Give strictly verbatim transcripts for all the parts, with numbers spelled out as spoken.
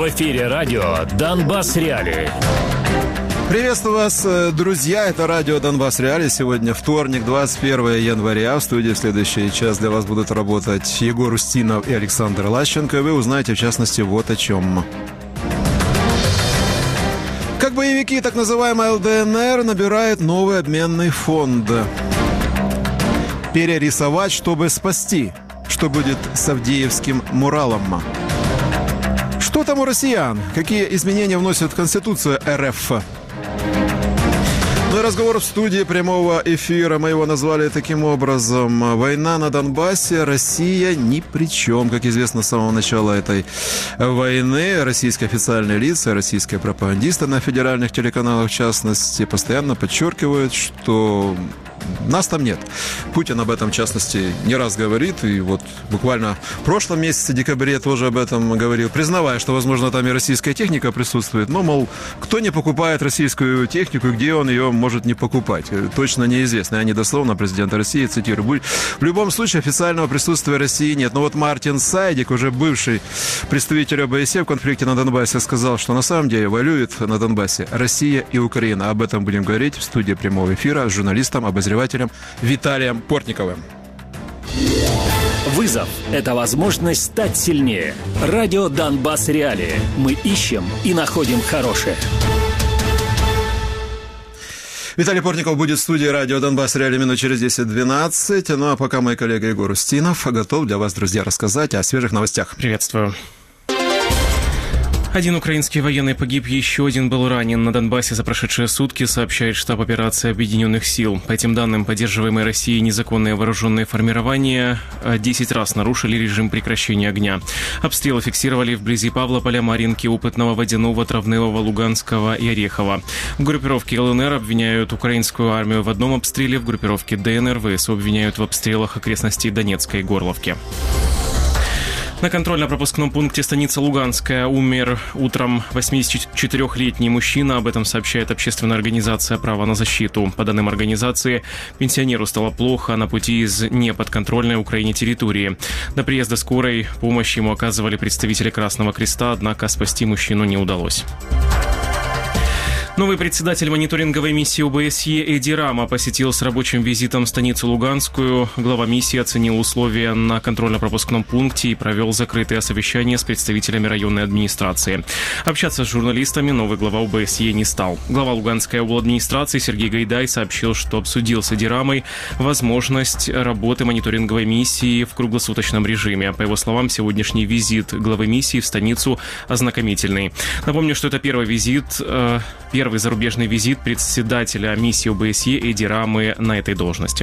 эфире радио «Донбасс Реалии». Приветствую вас, друзья. Это радио «Донбасс Реалии». Сегодня вторник, двадцать первое января. В студии в следующий час для вас будут работать Егор Устинов и Александр Лащенко. И вы узнаете, в частности, вот о чем. Как боевики так называемой ЛДНР набирают новый обменный фонд. Перерисовать, чтобы спасти. Что будет с Авдеевским муралом? Что там у россиян? Какие изменения вносят в Конституцию РФ? Ну и разговор в студии прямого эфира. Мы его назвали таким образом: «Война на Донбассе, Россия ни при чем». Как известно, с самого начала этой войны российские официальные лица, российские пропагандисты на федеральных телеканалах, в частности, постоянно подчеркивают, что нас там нет. Путин об этом, в частности, не раз говорит. И вот буквально в прошлом месяце, декабре, тоже об этом говорил, признавая, что, возможно, там и российская техника присутствует. Но, мол, кто не покупает российскую технику и где он ее может не покупать, точно неизвестно. Я недословно президента России цитирую. В любом случае, официального присутствия России нет. Но вот Мартин Сайдик, уже бывший представитель ОБСЕ в конфликте на Донбассе, сказал, что на самом деле воюют на Донбассе Россия и Украина. Об этом будем говорить в студии прямого эфира с журналистом, обозревателем Виталием Портниковым. Вызов – это возможность стать сильнее. Радио «Донбасс Реалии». Мы ищем и находим хорошее. Виталий Портников будет в студии радио «Донбасс Реалии» минут через десять-двенадцать. Ну а пока мой коллега Егор Устинов готов для вас, друзья, рассказать о свежих новостях. Приветствую. Один украинский военный погиб, еще один был ранен. На Донбассе за прошедшие сутки, сообщает штаб операции Объединенных сил. По этим данным, поддерживаемые Россией незаконные вооруженные формирования десять раз нарушили режим прекращения огня. Обстрелы фиксировали вблизи Павлополя, Марьинки, Опытного, Водяного, Травневого, Луганского и Орехова. В группировке ЛНР обвиняют украинскую армию в одном обстреле, в группировке ДНР ВСУ обвиняют в обстрелах окрестностей Донецка и Горловки. На контрольно-пропускном пункте станицы Луганская умер утром восьмидесятичетырёхлетний мужчина. Об этом сообщает общественная организация «Право на защиту». По данным организации, пенсионеру стало плохо на пути из неподконтрольной Украине территории. До приезда скорой помощь ему оказывали представители Красного Креста, однако спасти мужчину не удалось. Новый председатель мониторинговой миссии ОБСЕ Эдди Рама посетил с рабочим визитом станицу Луганскую. Глава миссии оценил условия на контрольно-пропускном пункте и провел закрытое совещание с представителями районной администрации. Общаться с журналистами новый глава ОБСЕ не стал. Глава Луганской обладминистрации Сергей Гайдай сообщил, что обсудил с Эдди Рамой возможность работы мониторинговой миссии в круглосуточном режиме. По его словам, сегодняшний визит главы миссии в станицу ознакомительный. Напомню, что это первый визит, э, первый зарубежный визит председателя миссии ОБСЕ Эдди Рамы на этой должности.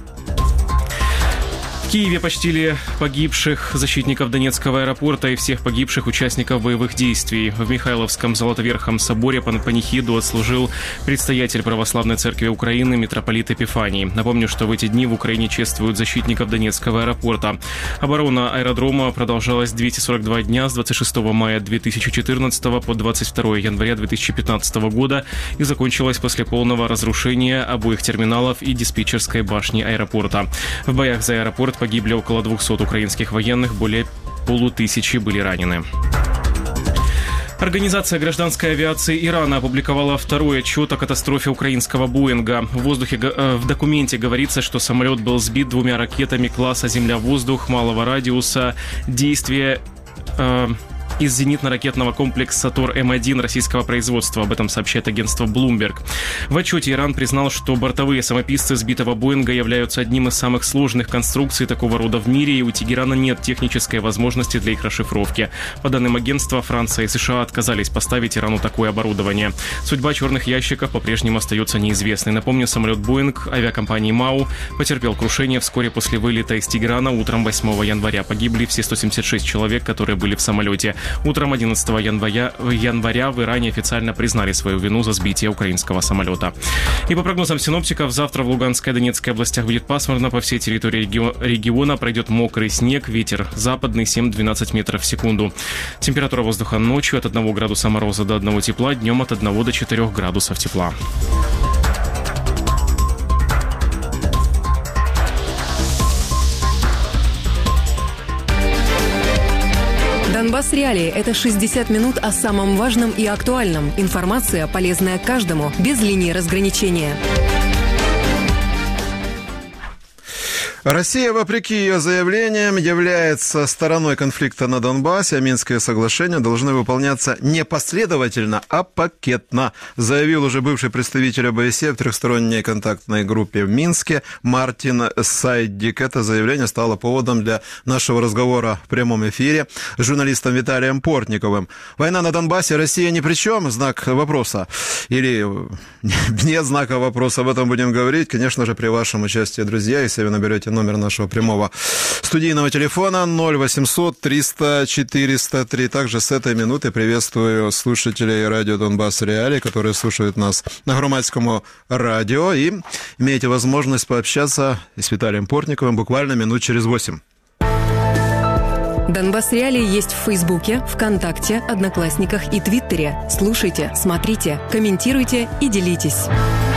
В Киеве почтили погибших защитников Донецкого аэропорта и всех погибших участников боевых действий. В Михайловском Золотоверхом соборе панихиду отслужил предстоятель Православной Церкви Украины митрополит Епифаний. Напомню, что в эти дни в Украине чествуют защитников Донецкого аэропорта. Оборона аэродрома продолжалась двести сорок два дня с двадцать шестого мая две тысячи четырнадцатого по двадцать второе января две тысячи пятнадцатого года и закончилась после полного разрушения обоих терминалов и диспетчерской башни аэропорта. В боях за аэропорт погибли около двухсот украинских военных, более полутысячи были ранены. Организация гражданской авиации Ирана опубликовала второй отчет о катастрофе украинского Боинга. В, воздухе, в документе говорится, что самолет был сбит двумя ракетами класса «Земля-воздух» малого радиуса. Действие... Э, из зенитно-ракетного комплекса Тор М один российского производства. Об этом сообщает агентство Bloomberg. В отчете Иран признал, что бортовые самописцы сбитого Боинга являются одним из самых сложных конструкций такого рода в мире, и у Тегерана нет технической возможности для их расшифровки. По данным агентства, Франция и США отказались поставить Ирану такое оборудование. Судьба черных ящиков по-прежнему остается неизвестной. Напомню, самолет Боинг авиакомпании МАУ потерпел крушение вскоре после вылета из Тегерана утром восьмого января. Погибли все сто семьдесят шесть человек, которые были в самолете. Утром одиннадцатого января, января в Иране официально признали свою вину за сбитие украинского самолета. И по прогнозам синоптиков, завтра в Луганской и Донецкой областях будет пасмурно. По всей территории региона пройдет мокрый снег, ветер западный семь-двенадцать метров в секунду. Температура воздуха ночью от одного градуса мороза до одного тепла, днем от одного до четырёх градусов тепла. Донбасс Реалии – это шестьдесят минут о самом важном и актуальном. Информация, полезная каждому, без линии разграничения. Россия, вопреки ее заявлениям, является стороной конфликта на Донбассе, а Минские соглашения должны выполняться не последовательно, а пакетно, заявил уже бывший представитель ОБСЕ в трехсторонней контактной группе в Минске Мартин Сайдик. Это заявление стало поводом для нашего разговора в прямом эфире с журналистом Виталием Портниковым. Война на Донбассе, Россия ни при чем? Знак вопроса. Или нет знака вопроса, об этом будем говорить, конечно же, при вашем участии, друзья, если вы наберете номер нашего прямого студийного телефона ноль восемьсот триста четыреста три. Также с этой минуты приветствую слушателей радио Донбасс Реалии, которые слушают нас на Громадскому радио, и имеете возможность пообщаться с Виталием Портниковым буквально минут через восемь. Донбасс Реалии есть в Фейсбуке, ВКонтакте, Одноклассниках и Твиттере. Слушайте, смотрите, комментируйте и делитесь.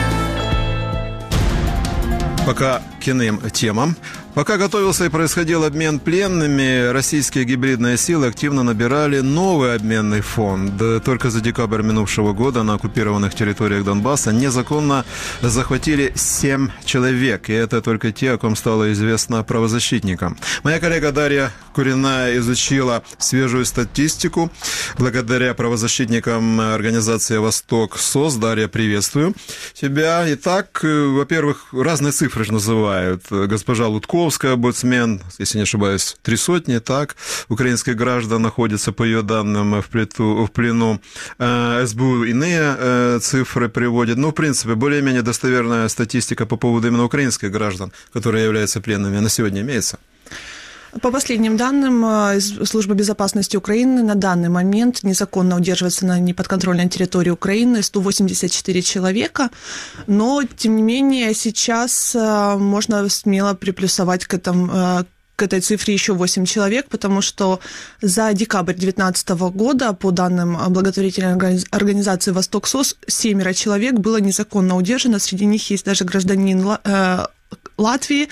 Пока к иным темам. Пока готовился и происходил обмен пленными, российские гибридные силы активно набирали новый обменный фонд. Только за декабрь минувшего года на оккупированных территориях Донбасса незаконно захватили семь человек. И это только те, о ком стало известно правозащитникам. Моя коллега Дарья Куриная изучила свежую статистику благодаря правозащитникам организации «Восток СОС». Дарья, приветствую тебя. Итак, во-первых, разные цифры же называют. Госпожа Лутко, омбудсмен, если не ошибаюсь, три сотни, так, украинских граждан находятся, по ее данным, в, плиту, в плену. СБУ иные цифры приводит. Ну, в принципе, более-менее достоверная статистика по поводу именно украинских граждан, которые являются пленными, на сегодня имеется? По последним данным Службы безопасности Украины, на данный момент незаконно удерживается на неподконтрольной территории Украины сто восемьдесят четыре человека, но, тем не менее, сейчас можно смело приплюсовать к этому, к этой цифре еще восемь человек, потому что за декабрь две тысячи девятнадцатого года, по данным благотворительной организации «Восток СОС», семеро человек было незаконно удержано, среди них есть даже гражданин Латвии.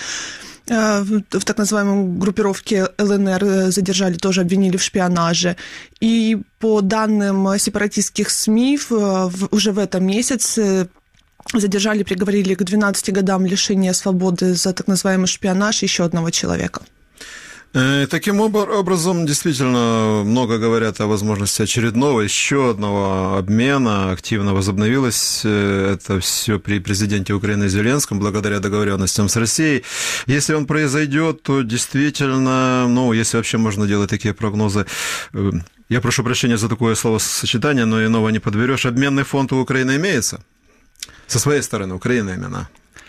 В так называемой группировке ЛНР задержали, тоже обвинили в шпионаже. И по данным сепаратистских СМИ, уже в этом месяце задержали, приговорили к двенадцати годам лишения свободы за так называемый шпионаж еще одного человека. Таким образом, действительно, много говорят о возможности очередного, еще одного обмена. Активно возобновилось это все при президенте Украины Зеленском, благодаря договоренностям с Россией. Если он произойдет, то действительно, ну, если вообще можно делать такие прогнозы, я прошу прощения за такое словосочетание, но иного не подберешь, обменный фонд у Украины имеется? Со своей стороны, Украина именно.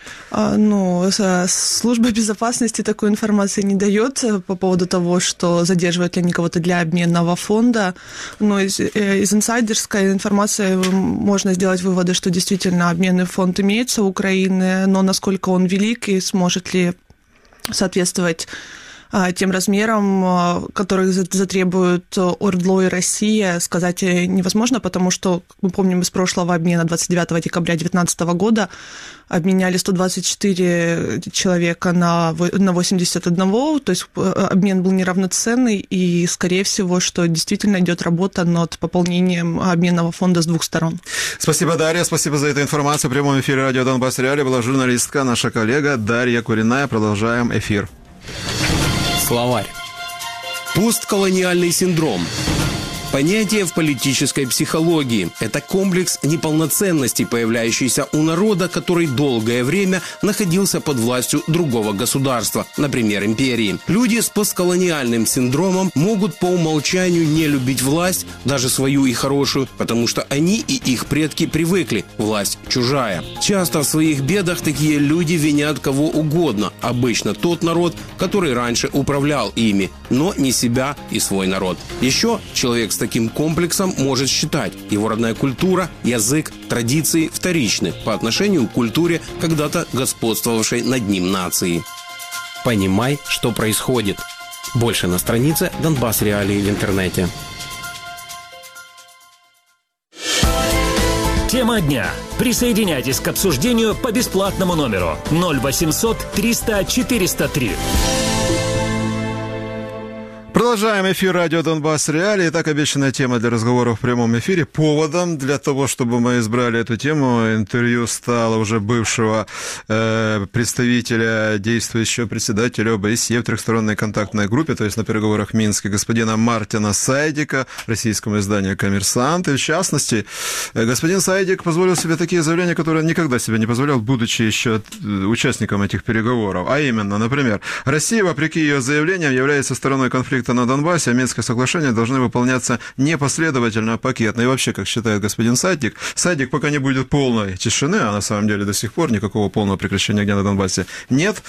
Ну, служба безопасности такой информации не дает по поводу того, что задерживают ли они кого-то для обменного фонда. Но из, из инсайдерской информации можно сделать выводы, что действительно обменный фонд имеется у Украины, но насколько он велик и сможет ли соответствовать тем размерам, которых затребуют ОРДЛО и Россия, сказать невозможно, потому что, как мы помним из прошлого обмена двадцать девятого декабря две тысячи девятнадцатого года, обменяли сто двадцать четыре человека на восемьдесят один, то есть обмен был неравноценный, и, скорее всего, что действительно идет работа над пополнением обменного фонда с двух сторон. Спасибо, Дарья, спасибо за эту информацию. В прямом эфире радио Донбасс Реалии была журналистка, наша коллега Дарья Куриная. Продолжаем эфир. Словарь. Постколониальный синдром. Понятие в политической психологии. Это комплекс неполноценности, появляющийся у народа, который долгое время находился под властью другого государства, например, империи. Люди с постколониальным синдромом могут по умолчанию не любить власть, даже свою и хорошую, потому что они и их предки привыкли. Власть чужая. Часто в своих бедах такие люди винят кого угодно. Обычно тот народ, который раньше управлял ими, но не себя и свой народ. Еще человек с таким комплексом может считать, его родная культура, язык, традиции вторичны по отношению к культуре когда-то господствовавшей над ним нации. Понимай, что происходит. Больше на странице Донбасс Реалии в интернете. Тема дня. Присоединяйтесь к обсуждению по бесплатному номеру ноль восемьсот триста четыреста три. Продолжаем эфир радио «Донбасс Реалии». Итак, обещанная тема для разговора в прямом эфире. Поводом для того, чтобы мы избрали эту тему, интервью стало уже бывшего э, представителя, действующего председателя ОБСЕ в трехсторонней контактной группе, то есть на переговорах в Минске, господина Мартина Сайдика, российскому изданию «Коммерсант». И в частности, господин Сайдик позволил себе такие заявления, которые никогда себе не позволял, будучи еще участником этих переговоров. А именно, например, Россия, вопреки ее заявлениям, является стороной конфликта на Донбассе, а Минские соглашения должны выполняться непоследовательно, пакетно. И вообще, как считает господин Сайдик, Сайдик, пока не будет полной тишины, а на самом деле до сих пор никакого полного прекращения огня на Донбассе нет,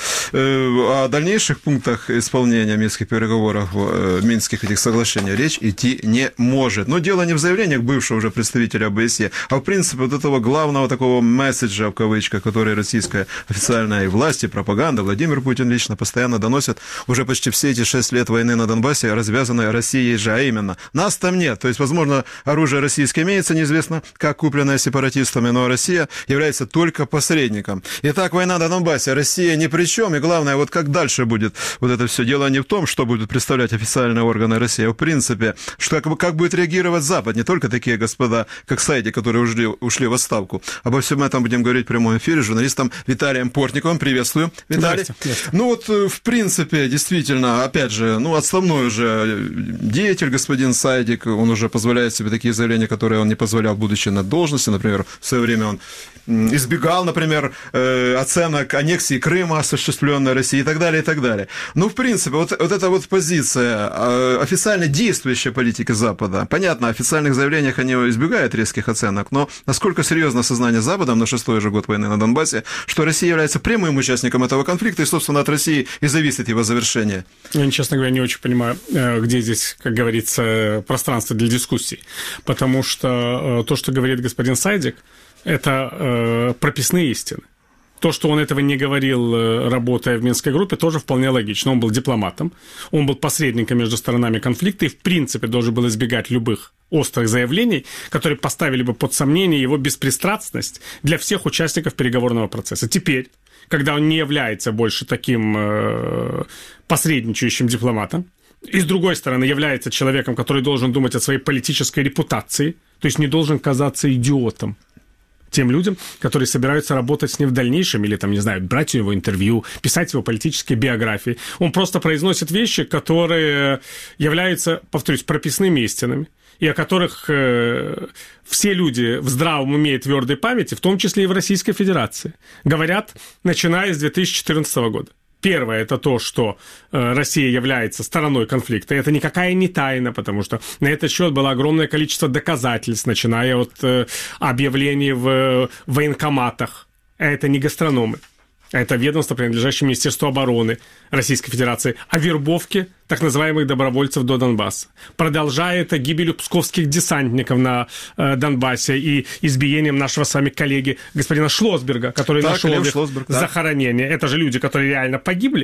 о дальнейших пунктах исполнения Минских переговоров, Минских этих соглашений речь идти не может. Но дело не в заявлениях бывшего уже представителя ОБСЕ, а в принципе вот этого главного такого месседжа, в кавычках, который российская официальная власть и пропаганда, Владимир Путин лично постоянно доносит уже почти все эти шесть лет войны на Донбассе, развязанной Россией же, а именно, нас там нет. То есть, возможно, оружие российское имеется, неизвестно, как купленное сепаратистами, но Россия является только посредником. Итак, война на Донбассе, Россия ни при чем, и главное, вот как дальше будет вот это все. Дело не в том, что будут представлять официальные органы России, а в принципе, что как, как будет реагировать Запад, не только такие господа, как Сайдик, которые ушли, ушли в отставку. Обо всем этом будем говорить в прямом эфире с журналистом Виталием Портниковым. Приветствую, Виталий. Здравствуйте, здравствуйте. Ну вот, в принципе, действительно, опять же, ну, отставной уже деятель, господин Сайдик, он уже позволяет себе такие заявления, которые он не позволял, будучи на должности. Например, в свое время он избегал, например, оценок аннексии Крыма, осуществленной Россией, и так далее, и так далее. Ну, в принципе, вот, вот эта вот позиция официально действующей политики Запада, понятно, в официальных заявлениях они избегают резких оценок, но насколько серьезно осознание Западом на шестой же год войны на Донбассе, что Россия является прямым участником этого конфликта, и, собственно, от России и зависит его завершение? Я, честно говоря, не очень понимаю, где здесь, как говорится, пространство для дискуссий, потому что то, что говорит господин Сайдик, это э, прописные истины. То, что он этого не говорил, работая в Минской группе, тоже вполне логично. Он был дипломатом, он был посредником между сторонами конфликта и, в принципе, должен был избегать любых острых заявлений, которые поставили бы под сомнение его беспристрастность для всех участников переговорного процесса. Теперь, когда он не является больше таким э, посредничающим дипломатом, и, с другой стороны, является человеком, который должен думать о своей политической репутации, то есть не должен казаться идиотом тем людям, которые собираются работать с ним в дальнейшем, или, там, не знаю, брать у него интервью, писать его политические биографии. Он просто произносит вещи, которые являются, повторюсь, прописными истинами, и о которых э, все люди в здравом уме и твердой памяти, в том числе и в Российской Федерации, говорят, начиная с две тысячи четырнадцатого года. Первое – это то, что э, Россия является стороной конфликта. Это никакая не тайна, потому что на этот счет было огромное количество доказательств, начиная от э, объявлений в э, военкоматах. Это не гастрономы. Это ведомство, принадлежащее Министерству обороны Российской Федерации, о вербовке так называемых добровольцев до Донбасса. Продолжая это гибелью псковских десантников на э, Донбассе и избиением нашего с вами коллеги господина Шлосберга, который так, нашел их Шлосберг, да. захоронение. Это же люди, которые реально погибли.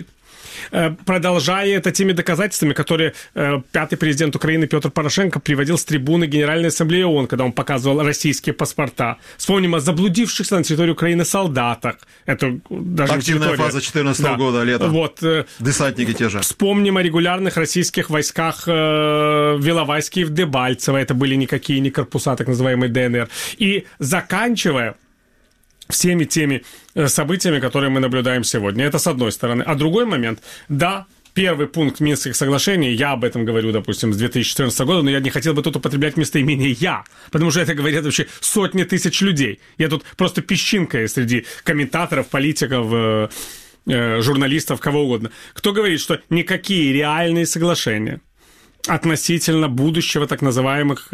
Продолжая это теми доказательствами, которые э, пятый президент Украины Петр Порошенко приводил с трибуны Генеральной Ассамблеи ООН, когда он показывал российские паспорта. Вспомним о заблудившихся на территории Украины солдатах. Это даже активная фаза две тысячи четырнадцатого да. года, летом. Вот, э, десантники те же. Вспомним о регулярных российских войсках э, в Иловайске и в Дебальцево. Это были никакие не корпуса, так называемые ДНР. И заканчивая всеми теми событиями, которые мы наблюдаем сегодня. Это с одной стороны. А другой момент, да, первый пункт Минских соглашений, я об этом говорю, допустим, с две тысячи четырнадцатого года, но я не хотел бы тут употреблять местоимение «я», потому что это говорят вообще сотни тысяч людей. Я тут просто песчинка среди комментаторов, политиков, э, э, журналистов, кого угодно. Кто говорит, что никакие реальные соглашения относительно будущего так называемых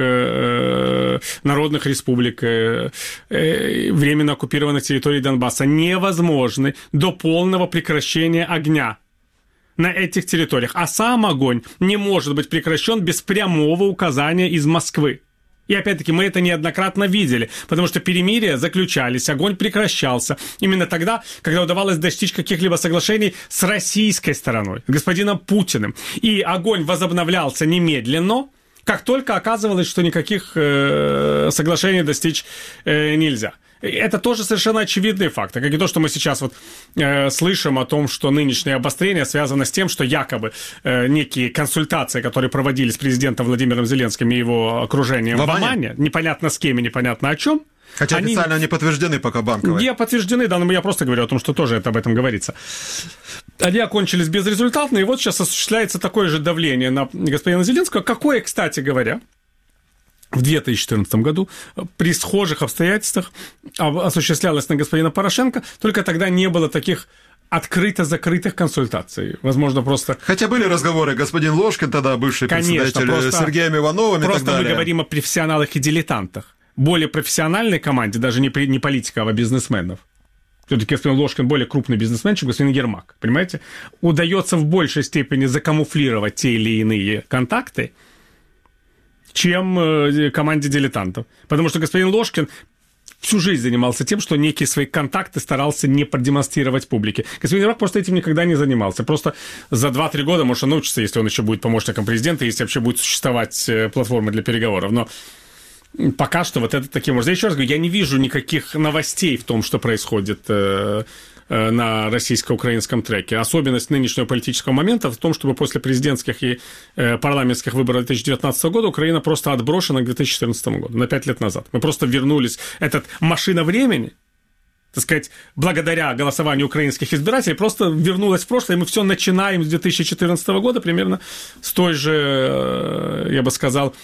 э, народных республик, э, э, временно оккупированных территорий Донбасса невозможны до полного прекращения огня на этих территориях. А сам огонь не может быть прекращен без прямого указания из Москвы. И опять-таки мы это неоднократно видели, потому что перемирия заключались, огонь прекращался именно тогда, когда удавалось достичь каких-либо соглашений с российской стороной, с господином Путиным. И огонь возобновлялся немедленно, как только оказывалось, что никаких э, соглашений достичь э, нельзя. это тоже совершенно очевидные факты, как и то, что мы сейчас вот э, слышим о том, что нынешнее обострение связано с тем, что якобы э, некие консультации, которые проводились с президентом Владимиром Зеленским и его окружением в Омане, непонятно с кем и непонятно о чем. Хотя они официально не подтверждены пока Банковой. Не подтверждены, да, но я просто говорю о том, что тоже это об этом говорится. Они окончились безрезультатно, и вот сейчас осуществляется такое же давление на господина Зеленского, какое, кстати говоря, в две тысячи четырнадцатом году при схожих обстоятельствах осуществлялось на господина Порошенко, только тогда не было таких открыто-закрытых консультаций. Возможно, просто... Хотя были разговоры, господин Ложкин тогда, бывший Конечно, председатель, просто, с Сергеем Ивановым и так далее. Просто мы говорим о профессионалах и дилетантах. Более профессиональной команде, даже не, не политиков, а бизнесменов. Все-таки господин Ложкин более крупный бизнесмен, чем господин Ермак. Понимаете? Удается в большей степени закамуфлировать те или иные контакты, чем э, команде дилетантов. Потому что господин Ложкин всю жизнь занимался тем, что некие свои контакты старался не продемонстрировать публике. Господин Ермак просто этим никогда не занимался. Просто за два-три года, может, он научится, если он еще будет помощником президента, если вообще будет существовать платформа для переговоров. Но пока что вот это таким образом. Я еще раз говорю, я не вижу никаких новостей в том, что происходит э, э, на российско-украинском треке. Особенность нынешнего политического момента в том, чтобы после президентских и э, парламентских выборов две тысячи девятнадцатого года Украина просто отброшена к две тысячи четырнадцатому году, на пять лет назад. Мы просто вернулись, этот машина времени, так сказать, благодаря голосованию украинских избирателей, просто вернулась в прошлое, и мы все начинаем с две тысячи четырнадцатого года примерно с той же, э, я бы сказал,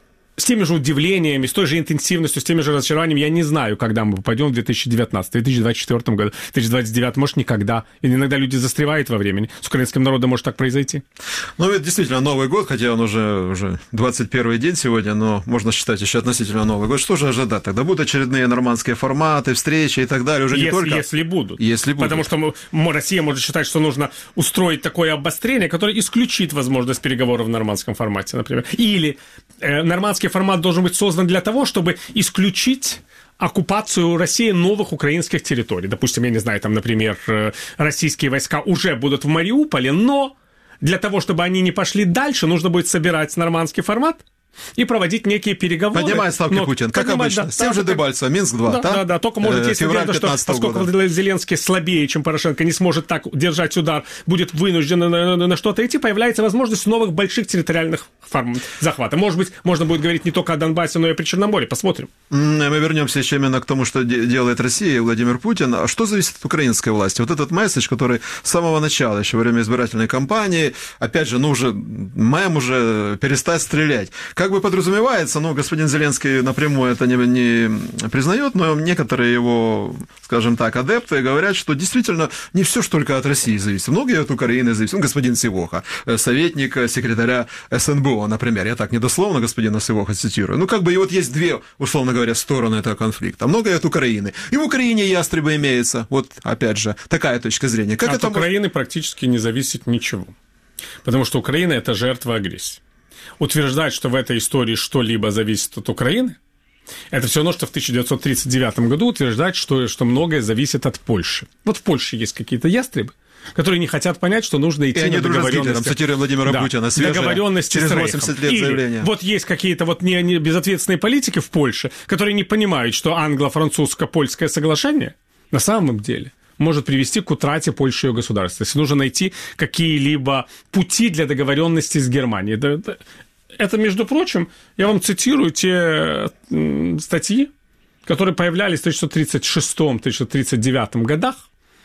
с теми же удивлениями, с той же интенсивностью, с теми же разочарованиями. Я не знаю, когда мы попадем в две тысячи девятнадцатый, две тысячи двадцать четвёртом году, две тысячи двадцать девятом, может, никогда. И иногда люди застревают во времени. С украинским народом может так произойти. Ну, это действительно Новый год, хотя он уже, уже двадцать первый день сегодня, но можно считать еще относительно Новый год. Что же ожидать тогда? Будут очередные нормандские форматы, встречи и так далее? Уже если, не только... Если будут. Если будут. Потому что мы, Россия может считать, что нужно устроить такое обострение, которое исключит возможность переговоров в нормандском формате, например. Или э, нормандский формат должен быть создан для того, чтобы исключить оккупацию России новых украинских территорий. Допустим, я не знаю, там, например, российские войска уже будут в Мариуполе, но для того, чтобы они не пошли дальше, нужно будет собирать нормандский формат и проводить некие переговоры. Поднимает ставки но, Путин, как обычно. Да, с тем да, же Дебальцево, Минск-два, да? Да, да, да, только может есть надежда, что поскольку года. Зеленский слабее, чем Порошенко, не сможет так держать удар, будет вынужден на, на, на что-то идти, появляется возможность новых больших территориальных форм захвата. Может быть, можно будет говорить не только о Донбассе, но и о Причерноморье. Посмотрим. Мы вернемся еще именно к тому, что делает Россия и Владимир Путин. А что зависит от украинской власти? Вот этот месседж, который с самого начала, еще во время избирательной кампании, опять же, ну уже мем уже перестать стрелять. Как бы подразумевается, ну, господин Зеленский напрямую это не, не признает, но некоторые его, скажем так, адепты говорят, что действительно не все ж только от России зависит. Многие от Украины зависит. Ну, господин Сивоха, советник секретаря эс эн бэ о, например. Я так недословно господина Сивоха цитирую. Ну, как бы и вот есть две, условно говоря, стороны этого конфликта. Многое от Украины. И в Украине ястребы имеются. Вот, опять же, такая точка зрения. Как от это Украины может... практически не зависит ничего. Потому что Украина – это жертва агрессии. Утверждать, что в этой истории что-либо зависит от Украины, это все равно, что в тысяча девятьсот тридцать девятом году утверждать, что, что многое зависит от Польши. Вот в Польше есть какие-то ястребы, которые не хотят понять, что нужно идти и на договоренности. Цитируем Владимира да, Путина, свежая, договоренности через с восемьдесят лет Или заявления. Вот есть какие-то вот не, не безответственные политики в Польше, которые не понимают, что англо-французско-польское соглашение на самом деле может привести к утрате Польши и ее государства. Если нужно найти какие-либо пути для договоренности с Германией. Это, это, это, между прочим, я вам цитирую те м, статьи, которые появлялись в тысяча девятьсот тридцать шестом — тысяча девятьсот тридцать девятом годах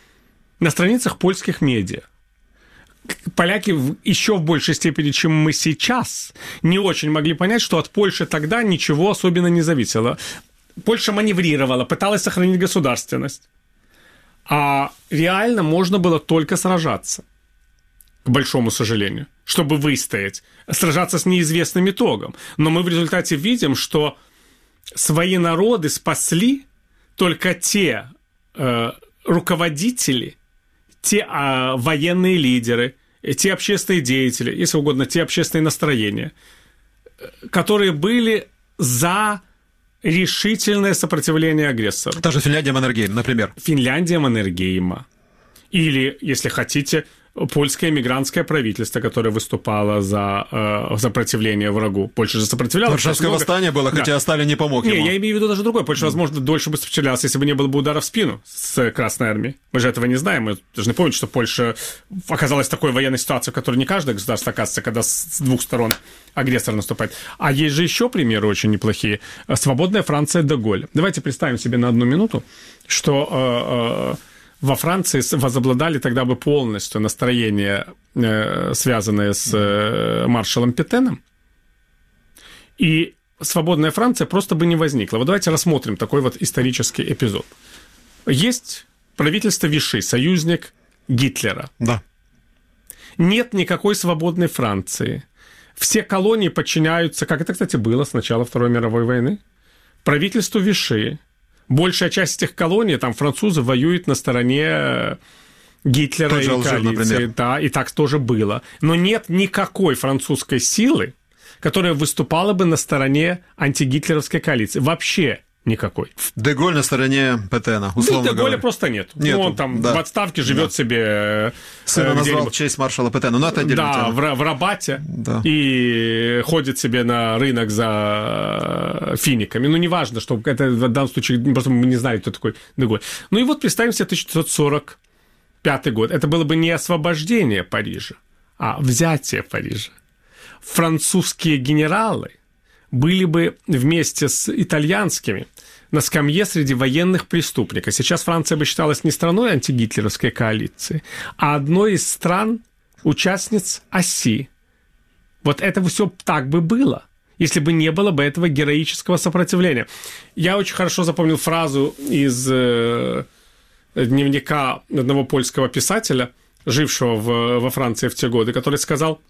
на страницах польских медиа. Поляки еще в большей степени, чем мы сейчас, не очень могли понять, что от Польши тогда ничего особенно не зависело. Польша маневрировала, пыталась сохранить государственность. А реально можно было только сражаться, к большому сожалению, чтобы выстоять, сражаться с неизвестным итогом. Но мы в результате видим, что свои народы спасли только те э, руководители, те э, военные лидеры, те общественные деятели, если угодно, те общественные настроения, которые были за решительное сопротивление агрессору. Та же Финляндия Маннергейм, например. Финляндия Маннергейма. Или, если хотите, польское эмигрантское правительство, которое выступало за э, сопротивление врагу. Польша же сопротивлялась. Варшавское восстание было, хотя да. Сталин не помог не, ему. Я имею в виду даже другое. Польша, mm. возможно, дольше бы сопротивлялась, если бы не было бы удара в спину с Красной Армией. Мы же этого не знаем. Мы должны помнить, что Польша оказалась в такой военной ситуации, в которой не каждое государство оказывается, когда с двух сторон агрессор наступает. А есть же еще примеры очень неплохие. Свободная Франция де Голль. Давайте представим себе на одну минуту, что э, э, во Франции возобладали тогда бы полностью настроения, э, связанные с э, маршалом Петеном, и свободная Франция просто бы не возникла. Вот давайте рассмотрим такой вот исторический эпизод. Есть правительство Виши, союзник Гитлера. Да. Нет никакой свободной Франции. Все колонии подчиняются, как это, кстати, было с начала Второй мировой войны, правительству Виши. Большая часть этих колоний, там французы воюют на стороне Гитлера Тот и Алжир, коалиции. Да, и так тоже было. Но нет никакой французской силы, которая выступала бы на стороне антигитлеровской коалиции. Вообще никакой. Де Голль на стороне Петена, условно Де Голля говоря. просто нет. Нету, ну, он там да. в отставке живет да. себе... Сына назвал в честь маршала Петена. Ну, это отдельная Да, тема. в, в Рабате. Да. И ходит себе на рынок за финиками. Ну, неважно, что это в данном случае... Просто мы не знали, кто такой Де Голль. Ну, и вот представим себе тысяча девятьсот сорок пятый год. Это было бы не освобождение Парижа, а взятие Парижа. Французские генералы были бы вместе с итальянскими на скамье среди военных преступников. Сейчас Франция бы считалась не страной антигитлеровской коалиции, а одной из стран, участниц оси. Вот это все так бы было, если бы не было бы этого героического сопротивления. Я очень хорошо запомнил фразу из э, дневника одного польского писателя, жившего в, во Франции в те годы, который сказал,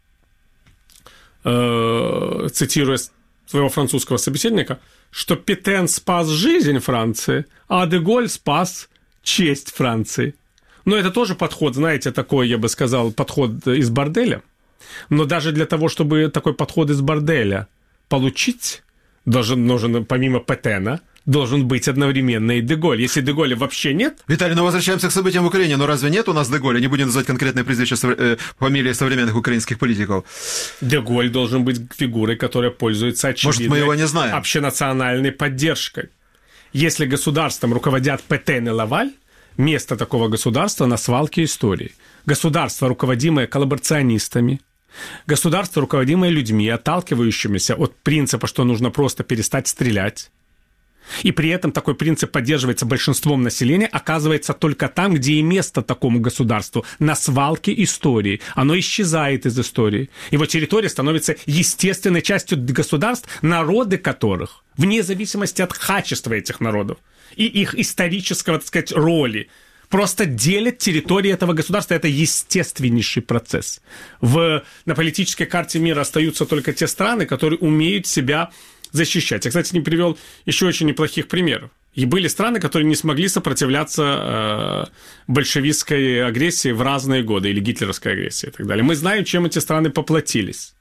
э, цитируя своего французского собеседника, что Петен спас жизнь Франции, а Де Голль спас честь Франции. Но это тоже подход, знаете, такой, я бы сказал, подход из борделя. Но даже для того, чтобы такой подход из борделя получить, должен, нужен, помимо Петена, должен быть одновременно и Де Голль. Если Де Голля вообще нет... Виталий, ну возвращаемся к событиям в Украине. Но разве нет у нас Де Голля? Не будем называть конкретные прозвища, э, фамилии современных украинских политиков. Де Голль должен быть фигурой, которая пользуется очевидной Может, мы его не знаем. общенациональной поддержкой. Если государством руководят Петен и Лаваль, место такого государства на свалке истории. Государство, руководимое коллаборационистами, государство, руководимое людьми, отталкивающимися от принципа, что нужно просто перестать стрелять, и при этом такой принцип поддерживается большинством населения, оказывается только там, где и место такому государству, на свалке истории. Оно исчезает из истории. Его территория становится естественной частью государств, народы которых, вне зависимости от качества этих народов и их исторического, так сказать, роли, просто делят территории этого государства. Это естественнейший процесс. В, на политической карте мира остаются только те страны, которые умеют себя защищать. Я, кстати, не привел еще очень неплохих примеров. И были страны, которые не смогли сопротивляться э, большевистской агрессии в разные годы, или гитлеровской агрессии и так далее. Мы знаем, чем эти страны поплатились.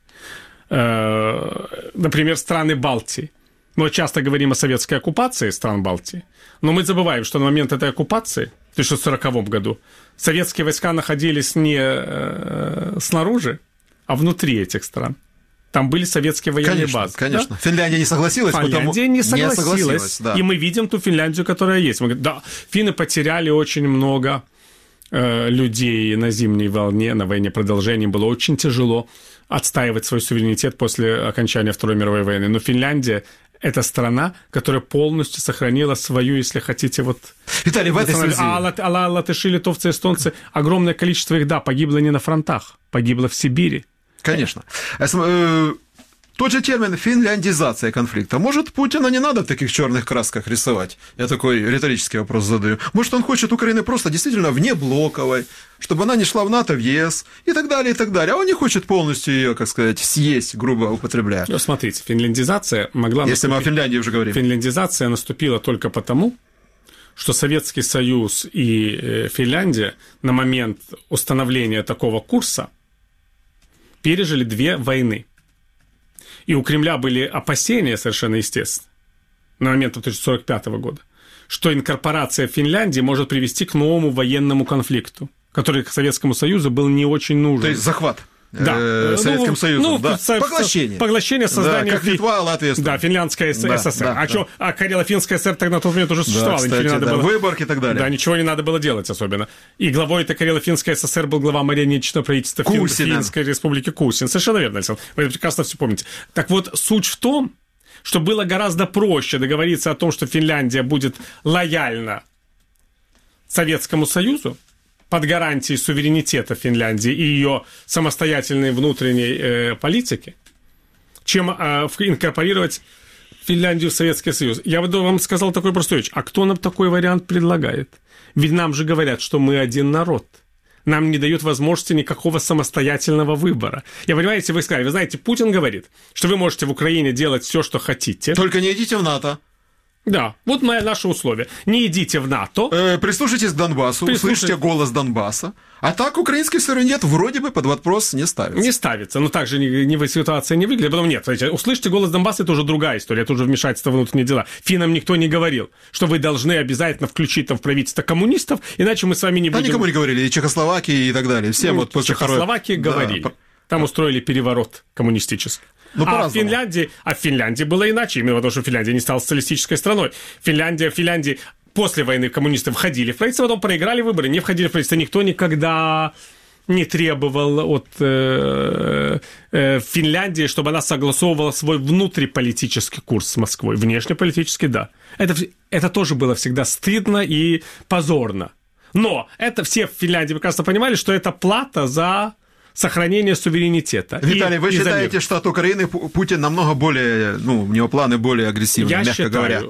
Э, например, страны Балтии. Мы часто говорим о советской оккупации стран Балтии, но мы забываем, что на момент этой оккупации, в тысяча девятьсот сороковом году, советские войска находились не э, снаружи, а внутри этих стран. Там были советские военные конечно, базы. Конечно, да? Финляндия не согласилась. Финляндия потому... не согласилась. Не согласилась да. И мы видим ту Финляндию, которая есть. Мы говорим, да, финны потеряли очень много э, людей на зимней волне, на войне продолжения. Было очень тяжело отстаивать свой суверенитет после окончания Второй мировой войны. Но Финляндия – это страна, которая полностью сохранила свою, если хотите, вот... Виталий, в этой связи... А, лат... а латыши, литовцы, эстонцы, огромное количество их, да, погибло не на фронтах, погибло в Сибири. Конечно. Тот же термин «финляндизация конфликта». Может, Путина не надо в таких черных красках рисовать? Я такой риторический вопрос задаю. Может, он хочет Украины просто действительно внеблоковой, чтобы она не шла в НАТО, в ЕС и так далее, и так далее. А он не хочет полностью ее, как сказать, съесть, грубо употребляя. Ну, смотрите, финляндизация могла... Если наступить... мы о Финляндии уже говорим. Финляндизация наступила только потому, что Советский Союз и Финляндия на момент установления такого курса пережили две войны. И у Кремля были опасения, совершенно естественно, на момент тысяча девятьсот сорок пятого года, что инкорпорация Финляндии может привести к новому военному конфликту. который к Советскому Союзу был не очень нужен. То есть захват. Да. Э, Советским ну, Союзом, ну, да. со, Поглощение. Поглощение создания... Да, как Литва, Латвия. Да, Финляндская да, ССР. Да, а, да. Что, а Карело-Финская ССР тогда на тот момент уже существовала. Да, кстати, ничего не надо да, было... Выборг и так далее. Да, ничего не надо было делать особенно. И главой этой Карело-Финской ССР был глава марионеточного правительства Кусинен. Финской республики Кусин. Совершенно верно, Александр. Вы прекрасно все помните. Так вот, суть в том, что было гораздо проще договориться о том, что Финляндия будет лояльна Советскому Союзу, под гарантией суверенитета Финляндии и ее самостоятельной внутренней э, политики, чем э, инкорпорировать Финляндию в Советский Союз. Я бы вам сказал такую простую вещь. А кто нам такой вариант предлагает? Ведь нам же говорят, что мы один народ. Нам не дают возможности никакого самостоятельного выбора. Я понимаю, если вы сказали, вы знаете, Путин говорит, что вы можете в Украине делать все, что хотите. Только не идите в НАТО. Да, вот мои, наши условия. Не идите в НАТО. Э, прислушайтесь к Донбассу, Прислушайтесь. услышьте голос Донбасса. А так украинский суверенитет вроде бы под вопрос не ставится. Не ставится. Но так же не, не, ситуация не выглядит. Потом нет. Смотрите, услышьте голос Донбасса, это уже другая история. Это уже вмешательство в внутренние дела. Финнам никто не говорил, что вы должны обязательно включить там в правительство коммунистов, иначе мы с вами не Да будем... никому не говорили, и Чехословакии и так далее. Всем Ну, вот после Чехословакии второй... говорили. Да. Там устроили переворот коммунистический. Ну, а, в по-разному. Финляндии, а в Финляндии было иначе, именно потому что Финляндия не стала социалистической страной. Финляндия, в Финляндии после войны коммунисты входили в правительство, потом проиграли выборы, не входили в правительство. Никто никогда не требовал от э, э, Финляндии, чтобы она согласовывала свой внутриполитический курс с Москвой. Внешнеполитический, да. Это, это тоже было всегда стыдно и позорно. Но это все в Финляндии прекрасно понимали, что это плата за... сохранение суверенитета. Виталий, и, вы и считаете, что от Украины Путин намного более, ну, у него планы более агрессивные, я мягко считаю, говоря?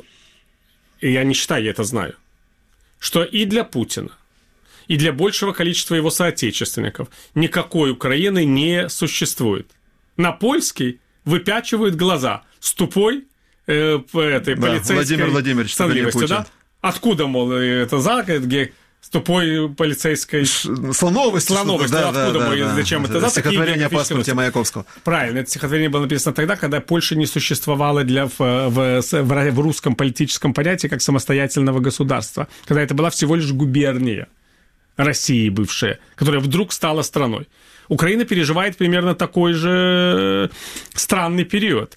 И я не считаю, я это знаю, что и для Путина, и для большего количества его соотечественников никакой Украины не существует. На польский выпячивают глаза с тупой э, этой Да, полицейской Владимир Владимирович, сонливостью, Путин. да? Откуда, мол, это заговор, где с тупой полицейской... Слоновость. Слоновость, да, откуда да, мы, да, зачем да. это? За Стихотворение о такие паспорте Маяковского. Правильно, это стихотворение было написано тогда, когда Польша не существовала для, в, в, в, в русском политическом понятии как самостоятельного государства, когда это была всего лишь губерния России бывшая, которая вдруг стала страной. Украина переживает примерно такой же странный период.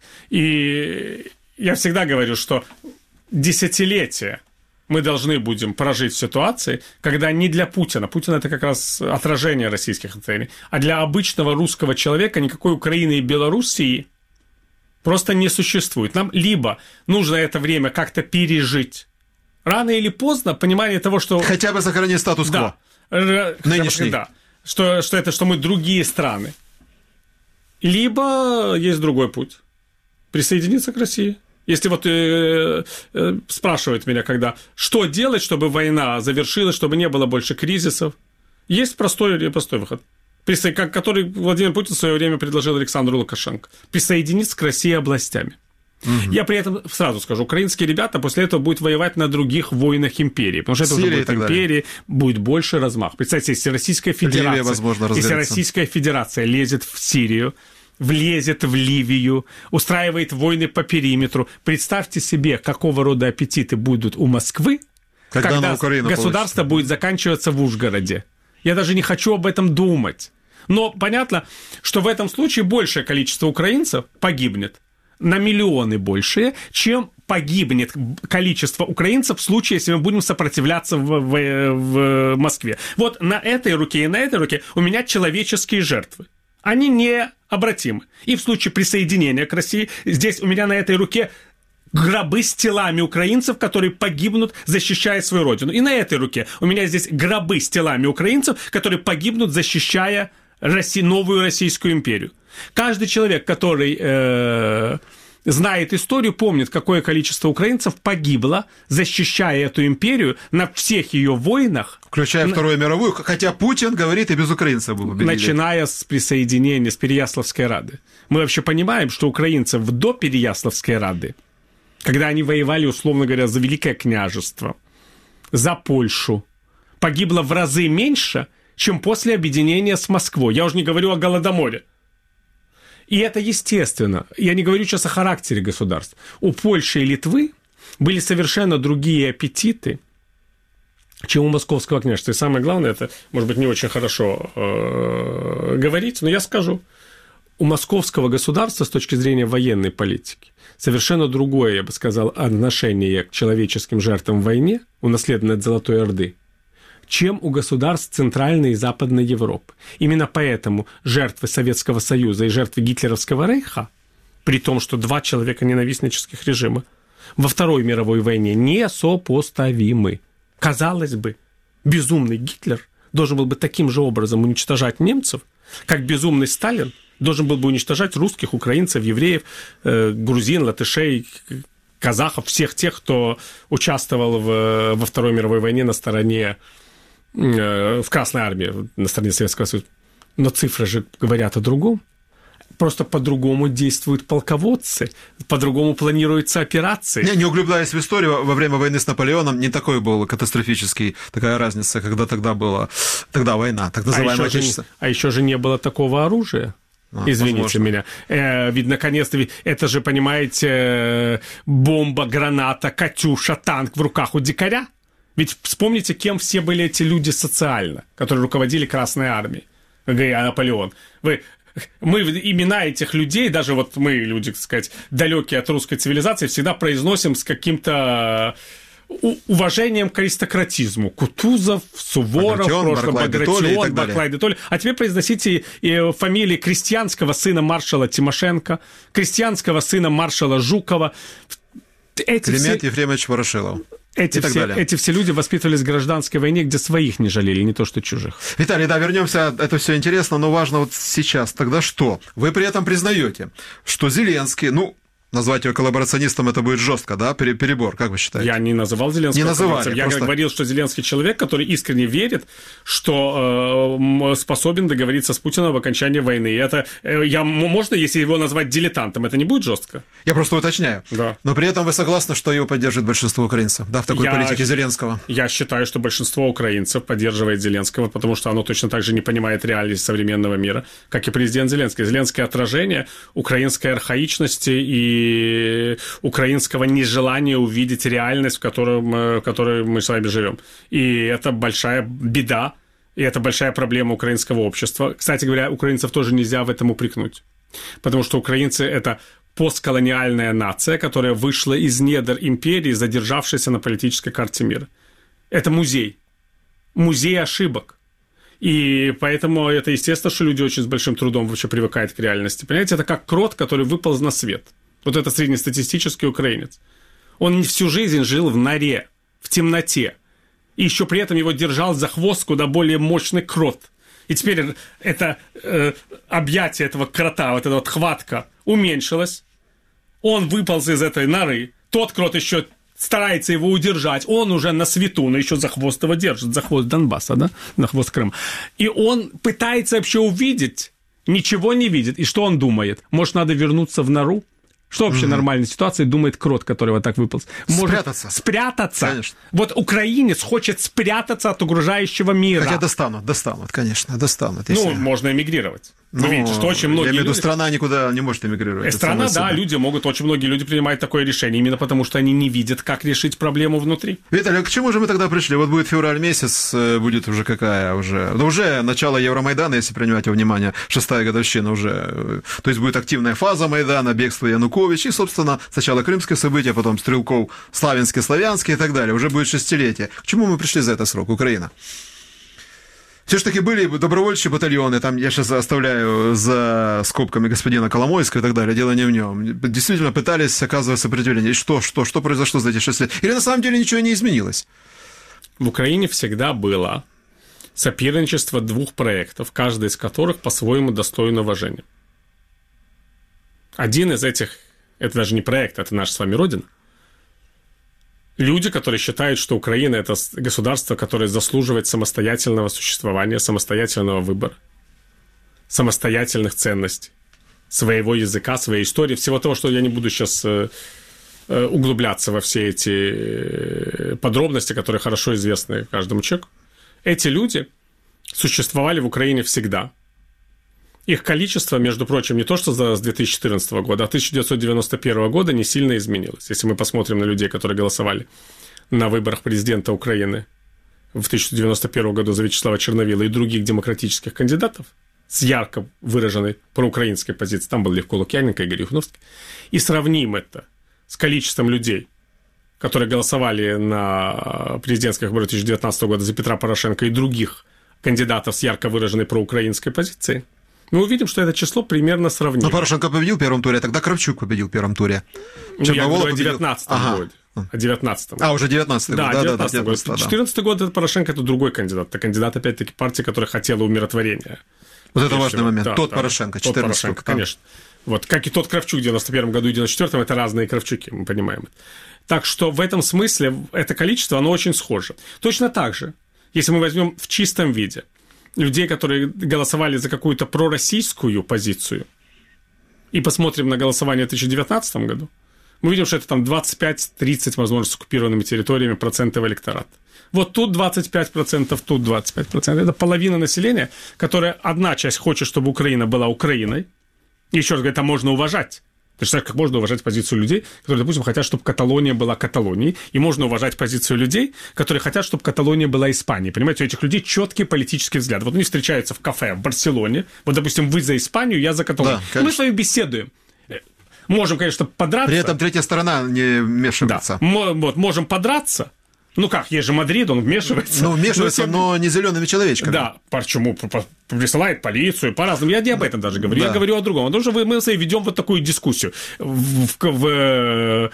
И я всегда говорю, что десятилетия мы должны будем прожить в ситуации, когда не для Путина, Путин это как раз отражение российских отношений, а для обычного русского человека никакой Украины и Белоруссии просто не существует. Нам либо нужно это время как-то пережить, рано или поздно понимание того, что... Хотя бы сохранить статус-кво. Да, нынешний. Да, что, что это, что мы другие страны. Либо есть другой путь. Присоединиться к России. Если вот э, э, спрашивают меня, когда, что делать, чтобы война завершилась, чтобы не было больше кризисов, есть простой, простой выход, Присо... который Владимир Путин в свое время предложил Александру Лукашенко. Присоединиться к России областями. Угу. Я при этом сразу скажу, украинские ребята после этого будут воевать на других войнах империи, потому что это Сирия уже будет империи, будет больше размах. Представьте, если Российская Федерация, Ливия, возможно, если Российская Федерация лезет в Сирию, влезет в Ливию, устраивает войны по периметру. Представьте себе, какого рода аппетиты будут у Москвы, когда, когда государство получится. Будет заканчиваться в Ужгороде. Я даже не хочу об этом думать. Но понятно, что в этом случае большее количество украинцев погибнет. На миллионы большее, чем погибнет количество украинцев в случае, если мы будем сопротивляться в, в, в Москве. Вот на этой руке и на этой руке у меня человеческие жертвы. Они необратимы. И в случае присоединения к России, здесь у меня на этой руке гробы с телами украинцев, которые погибнут, защищая свою родину. И на этой руке у меня здесь гробы с телами украинцев, которые погибнут, защищая Россию, новую Российскую империю. Каждый человек, который э, знает историю, помнит, какое количество украинцев погибло, защищая эту империю на всех ее войнах. Включая на... Вторую мировую, хотя Путин говорит, и без украинцев был победили. Начиная с присоединения, с Переяславской Рады. Мы вообще понимаем, что украинцев до Переяславской Рады, когда они воевали, условно говоря, за Великое княжество, за Польшу, погибло в разы меньше, чем после объединения с Москвой. Я уже не говорю о Голодоморе. И это естественно. Я не говорю сейчас о характере государств. У Польши и Литвы были совершенно другие аппетиты чем у московского княжества. И самое главное, это, может быть, не очень хорошо э, говорить, но я скажу. У московского государства с точки зрения военной политики совершенно другое, я бы сказал, отношение к человеческим жертвам в войне, унаследованное от Золотой Орды, чем у государств Центральной и Западной Европы. Именно поэтому жертвы Советского Союза и жертвы Гитлеровского рейха, при том, что два человека ненавистнических режима, во Второй мировой войне несопоставимы. Казалось бы, безумный Гитлер должен был бы таким же образом уничтожать немцев, как безумный Сталин должен был бы уничтожать русских, украинцев, евреев, э, грузин, латышей, казахов, всех тех, кто участвовал в, во Второй мировой войне на стороне, э, в Красной армии, на стороне Советского Союза. Но цифры же говорят о другом. Просто по-другому действуют полководцы, по-другому планируются операции. Не, не углубляясь в историю, во время войны с Наполеоном не такой был катастрофический, такая разница, когда тогда была тогда война, так называемая а еще, же, а еще же не было такого оружия. А, Извините возможно. меня. Э, ведь, наконец-то, это же, понимаете, бомба, граната, «Катюша», танк в руках у дикаря. Ведь вспомните, кем все были эти люди социально, которые руководили Красной армией, говоря Наполеон. Вы... Мы имена этих людей, даже вот мы, люди, так сказать, далекие от русской цивилизации, всегда произносим с каким-то уважением к аристократизму. Кутузов, Суворов, в прошлом Багратион, Барклай де Толли. А теперь произносите фамилии крестьянского сына маршала Тимошенко, крестьянского сына маршала Жукова. Эти Климент все... Ефремович Ворошилов. Эти все, эти все люди воспитывались в гражданской войне, где своих не жалели, не то что чужих. Виталий, да, вернемся, это все интересно, но важно вот сейчас. Тогда что? Вы при этом признаете, что Зеленский, ну, назвать его коллаборационистом это будет жестко, да, перебор, как вы считаете? Я не называл Зеленского. Не называли, Я просто... говорил, что Зеленский человек, который искренне верит, что э, способен договориться с Путиным об окончании войны. И это, э, я, можно, если его назвать дилетантом, это не будет жестко? Я просто уточняю. Да. Но при этом вы согласны, что его поддерживает большинство украинцев, да, в такой я, политике Зеленского? Я считаю, что большинство украинцев поддерживает Зеленского, потому что оно точно так же не понимает реалии современного мира, как и президент Зеленский. Зеленский отражение украинской архаичности и и украинского нежелания увидеть реальность, в, котором, в которой мы с вами живем. И это большая беда, и это большая проблема украинского общества. Кстати говоря, украинцев тоже нельзя в этом упрекнуть, потому что украинцы – это постколониальная нация, которая вышла из недр империи, задержавшаяся на политической карте мира. Это музей. Музей ошибок. И поэтому это естественно, что люди очень с большим трудом вообще привыкают к реальности. Понимаете, это как крот, который выполз на свет. Вот это среднестатистический украинец. Он всю жизнь жил в норе, в темноте. И еще при этом его держал за хвост куда более мощный крот. И теперь это э, объятие этого крота, вот эта вот хватка уменьшилась. Он выполз из этой норы. Тот крот еще старается его удержать. Он уже на свету, но еще за хвост его держит. За хвост Донбасса, да? На хвост Крыма. И он пытается вообще увидеть, ничего не видит. И что он думает? Может, надо вернуться в нору? Что вообще в угу. нормальной ситуации думает крот, который вот так выполз? Может, спрятаться. Спрятаться. Конечно. Вот украинец хочет спрятаться от угрожающего мира. Хотя достанут, достанут, конечно, достанут. Если... Ну, можно эмигрировать. Вы ну, видите, что очень многие я имею в виду, люди... страна никуда не может эмигрировать. Страна, да, себя. люди могут, очень многие люди принимают такое решение, именно потому что они не видят, как решить проблему внутри. Виталий, а к чему же мы тогда пришли? Вот будет февраль месяц, будет уже какая уже... Ну, уже начало Евромайдана, если принимать во внимание, шестая годовщина уже. То есть будет активная фаза Майдана, бегство Янукович, и, собственно, сначала крымские события, потом Стрелков, Славянский, Славянский и так далее. Уже будет шестилетие. К чему мы пришли за этот срок, Украина? Все же таки были добровольчие батальоны, там я сейчас оставляю за скобками господина Коломойского и так далее, дело не в нем. Действительно пытались оказывать сопротивление. И что, что, что произошло за эти шесть лет? Или на самом деле ничего не изменилось? В Украине всегда было соперничество двух проектов, каждый из которых по-своему достоин уважения. Один из этих, это даже не проект, это наша с вами Родина. Люди, которые считают, что Украина – это государство, которое заслуживает самостоятельного существования, самостоятельного выбора, самостоятельных ценностей, своего языка, своей истории, всего того, что я не буду сейчас э, э, углубляться во все эти подробности, которые хорошо известны каждому человеку. Эти люди существовали в Украине всегда. Их количество, между прочим, не то что с две тысячи четырнадцатого года, а тысяча девятьсот девяносто первого года не сильно изменилось. Если мы посмотрим на людей, которые голосовали на выборах президента Украины в тысяча девятьсот девяносто первом году за Вячеслава Черновила и других демократических кандидатов с ярко выраженной проукраинской позицией, там был Левко Лукьяненко, Игорь Юхновский, и сравним это с количеством людей, которые голосовали на президентских выборах две тысячи девятнадцатого года за Петра Порошенко и других кандидатов с ярко выраженной проукраинской позицией, мы увидим, что это число примерно сравнимо. Но Порошенко победил в первом туре, а тогда Кравчук победил в первом туре. Ну, я говорю о девятнадцатом ага. годе. О девятнадцатом. А, уже девятнадцатый да, год. Да, девятнадцатый да, год. Да, четырнадцатый год – это Порошенко, это другой кандидат. Это кандидат, опять-таки, партии, которая хотела умиротворения. Вот это важный момент. Да, тот да, Порошенко, тот Порошенко, конечно. Вот, как и тот Кравчук в девяносто первом году и девяносто четвёртом, это разные Кравчуки, мы понимаем. Так что в этом смысле это количество, оно очень схоже. Точно так же, если мы возьмем в чистом виде людей, которые голосовали за какую-то пророссийскую позицию, и посмотрим на голосование в две тысячи девятнадцатом году, мы видим, что это там двадцать пять тридцать, возможно, с оккупированными территориями процентов электората. Вот тут двадцать пять процентов, тут двадцать пять процентов. Это половина населения, которая одна часть хочет, чтобы Украина была Украиной. И еще раз говорю, это можно уважать. Ты знаешь, как можно уважать позицию людей, которые, допустим, хотят, чтобы Каталония была Каталонией, и можно уважать позицию людей, которые хотят, чтобы Каталония была Испанией. Понимаете, у этих людей четкий политический взгляд. Вот они встречаются в кафе в Барселоне. Вот, допустим, вы за Испанию, я за Каталонию. Да, мы с вами беседуем. Можем, конечно, подраться. При этом третья сторона не вмешивается. Да. Вот, можем подраться. Ну как, есть же Мадрид, он вмешивается. Ну, вмешивается, но, но не зелеными человечками. Да, почему? Присылает полицию, по-разному. Я не об этом даже говорю, да. Я говорю о другом. Потому что мы с вами ведем вот такую дискуссию. В, в, в,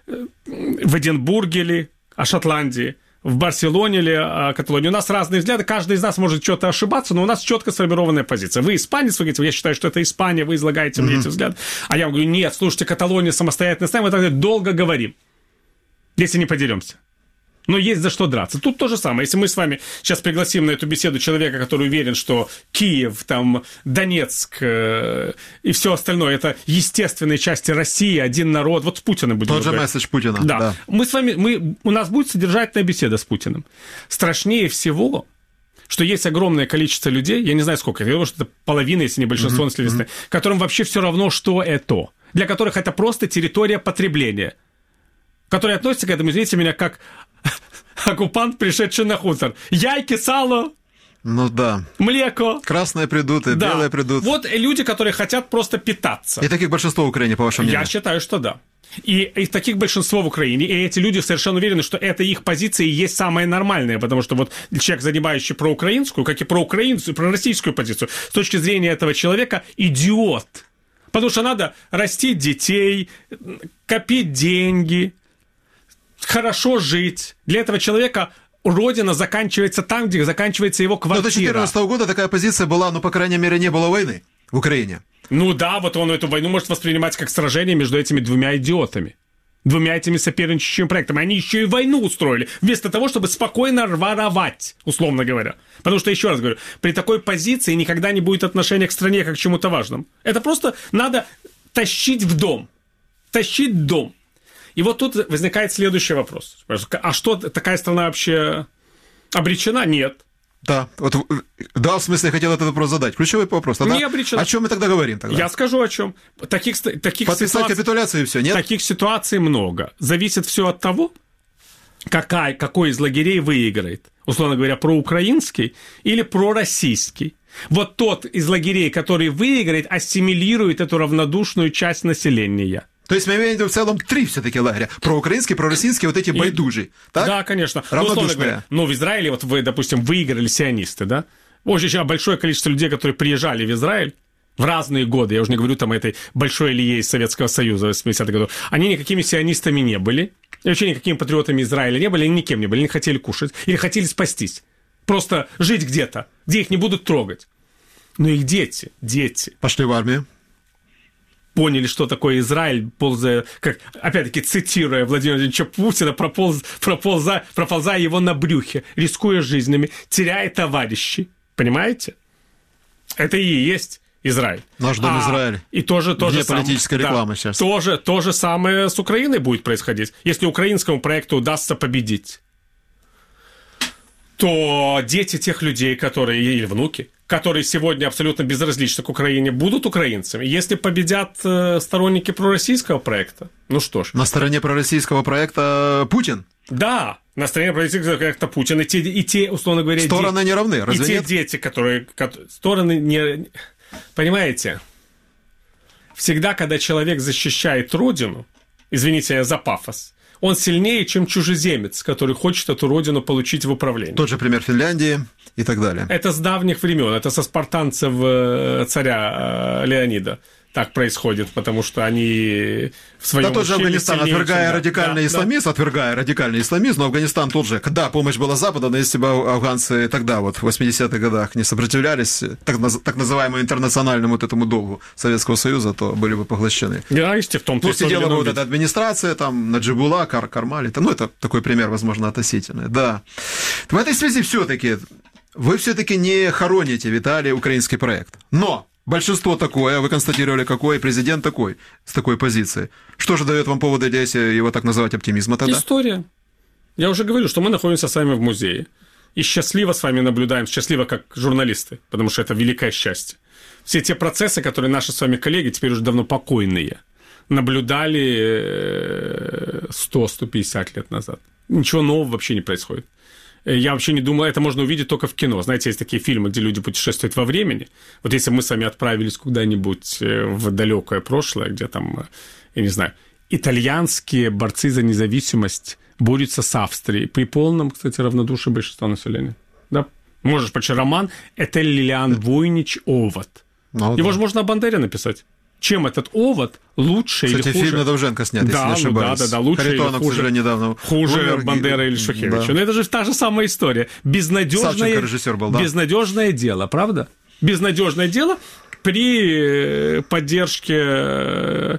в Эдинбурге ли, о Шотландии, в Барселоне или о Каталонии. У нас разные взгляды, каждый из нас может что-то ошибаться, но у нас четко сформированная позиция. Вы испанец, вы говорите, я считаю, что это Испания, вы излагаете мне mm-hmm. эти взгляды. А я вам говорю, нет, слушайте, Каталония самостоятельная страна, мы тогда долго говорим, если не поделимся. Но есть за что драться. Тут то же самое. Если мы с вами сейчас пригласим на эту беседу человека, который уверен, что Киев, там, Донецк э, и все остальное – это естественные части России, один народ. Вот с Путиным будем говорить. Тот же месседж Путина. Да. да. Мы с вами, мы, у нас будет содержательная беседа с Путиным. Страшнее всего, что есть огромное количество людей, я не знаю сколько, я думаю, что это половина, если не большинство, mm-hmm. населения, mm-hmm. которым вообще все равно, что это. Для которых это просто территория потребления. Которые относятся к этому, извините меня, как оккупант, пришедший на хутор. Яйки, сало, ну да. млеко. Красные придут и да. белые придут. Вот люди, которые хотят просто питаться. И таких большинство в Украине, по вашему мнению? Я считаю, что да. И, и таких большинство в Украине. И эти люди совершенно уверены, что это их позиция и есть самая нормальная. Потому что вот человек, занимающий проукраинскую, как и проукраинскую, пророссийскую позицию, с точки зрения этого человека, идиот. Потому что надо растить детей, копить деньги, хорошо жить. Для этого человека родина заканчивается там, где заканчивается его квартира. Но до две тысячи четырнадцатого года такая позиция была, но, по крайней мере, не было войны в Украине. Ну да, вот он эту войну может воспринимать как сражение между этими двумя идиотами. Двумя этими соперничающими проектами. Они еще и войну устроили, вместо того, чтобы спокойно воровать, условно говоря. Потому что, еще раз говорю, при такой позиции никогда не будет отношения к стране как к чему-то важному. Это просто надо тащить в дом. Тащить в дом. И вот тут возникает следующий вопрос. А что, такая страна вообще обречена? Нет. Да, вот, да, в смысле, я хотел этот вопрос задать. Ключевой вопрос. Тогда не обречена. О чем мы тогда говорим? Тогда? Я скажу о чем. Таких, таких Подписать ситуаций, капитуляцию и все, нет? Таких ситуаций много. Зависит все от того, какая, какой из лагерей выиграет. Условно говоря, проукраинский или пророссийский. Вот тот из лагерей, который выиграет, ассимилирует эту равнодушную часть населения. То есть мы имеем в виду в целом три все-таки лагеря. Проукраинские, пророссийские, вот эти байдужи. Так? Да, конечно. Равнодушные. Ну, говоря, ну, в Израиле, вот вы, допустим, выиграли сионисты, да? Очень большое количество людей, которые приезжали в Израиль в разные годы, я уже не говорю там этой большой алие из Советского Союза в восьмидесятых годах, они никакими сионистами не были, и вообще никакими патриотами Израиля не были, они никем не были, они хотели кушать или хотели спастись. Просто жить где-то, где их не будут трогать. Но их дети, дети... Пошли в армию. Поняли, что такое Израиль, ползая, как, опять-таки, цитируя Владимира Владимировича Путина, прополз, проползая, проползая его на брюхе, рискуя жизнями, теряя товарищей. Понимаете? Это и есть Израиль. Наш дом а, Израиль. И тоже, тоже Вне политической сам, рекламы да, сейчас. Тоже, то же самое с Украиной будет происходить. Если украинскому проекту удастся победить, то дети тех людей, которые, или внуки, которые сегодня абсолютно безразличны к Украине, будут украинцами. Если победят э, сторонники пророссийского проекта, ну что ж. На стороне пророссийского проекта Путин? Да, на стороне пророссийского проекта Путин. И те, и те условно говоря... Стороны де... не равны, разве И те нет? дети, которые... Стороны не... Понимаете? Всегда, когда человек защищает родину, извините за пафос, он сильнее, чем чужеземец, который хочет эту родину получить в управление. Тот же пример Финляндии и так далее. Это с давних времен, это со спартанцев царя Леонида так происходит, потому что они в своем... Да тот же Афганистан, сильнее, отвергая чем... радикальный да, исламизм, да. отвергая радикальный исламизм, но Афганистан тот же, когда помощь была Запада, но если бы афганцы тогда, вот в восьмидесятых годах, не сопротивлялись так, так называемому интернациональному вот этому долгу Советского Союза, то были бы поглощены. Да, и в том-то ну, сидела бы вот эта администрация, там, Наджибула, Кар Кармали, ну, это такой пример, возможно, относительный, да. В этой связи все-таки, вы все-таки не хороните, Виталий, украинский проект, но... Большинство такое, вы констатировали, какой, президент такой, с такой позиции. Что же дает вам поводы, если его так называть, оптимизма тогда? История. Я уже говорю, что мы находимся с вами в музее. И счастливо с вами наблюдаем, счастливо как журналисты, потому что это великое счастье. Все те процессы, которые наши с вами коллеги, теперь уже давно покойные, наблюдали сто - сто пятьдесят лет назад. Ничего нового вообще не происходит. Я вообще не думаю, это можно увидеть только в кино. Знаете, есть такие фильмы, где люди путешествуют во времени. Вот если мы с вами отправились куда-нибудь в далекое прошлое, где там, я не знаю, итальянские борцы за независимость борются с Австрией при полном, кстати, равнодушии большинства населения. Да? Можешь прочитать роман «Это Лилиан Войнич Овод». Ну, его да. же можно о Бандере написать. Чем этот овод лучше Кстати, или хуже? Кстати, фильм Довженко снят, да, если не ошибаюсь. Ну, да, да, да, лучше Харитонов, или хуже, к сожалению, недавно хуже умер. Бандера или Шухевича. Да. Но это же та же самая история. Безнадежное, режиссер был, да. Безнадежное дело, правда? Безнадежное дело при поддержке э,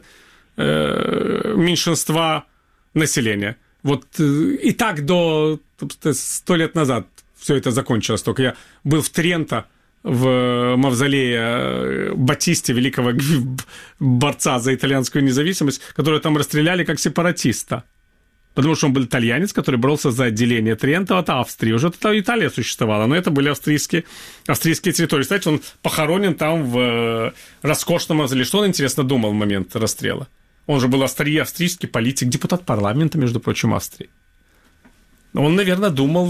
э, меньшинства населения. Вот и так до сто лет назад все это закончилось. Только я был в Тренто, в мавзолее Батисти, великого борца за итальянскую независимость, которого там расстреляли как сепаратиста. Потому что он был итальянец, который боролся за отделение Трента от Австрии. Уже тогда Италия существовала, но это были австрийские, австрийские территории. Кстати, он похоронен там в роскошном мавзолее. Что он, интересно, думал в момент расстрела? Он же был австрийский политик, депутат парламента, между прочим, Австрии. Он, наверное, думал,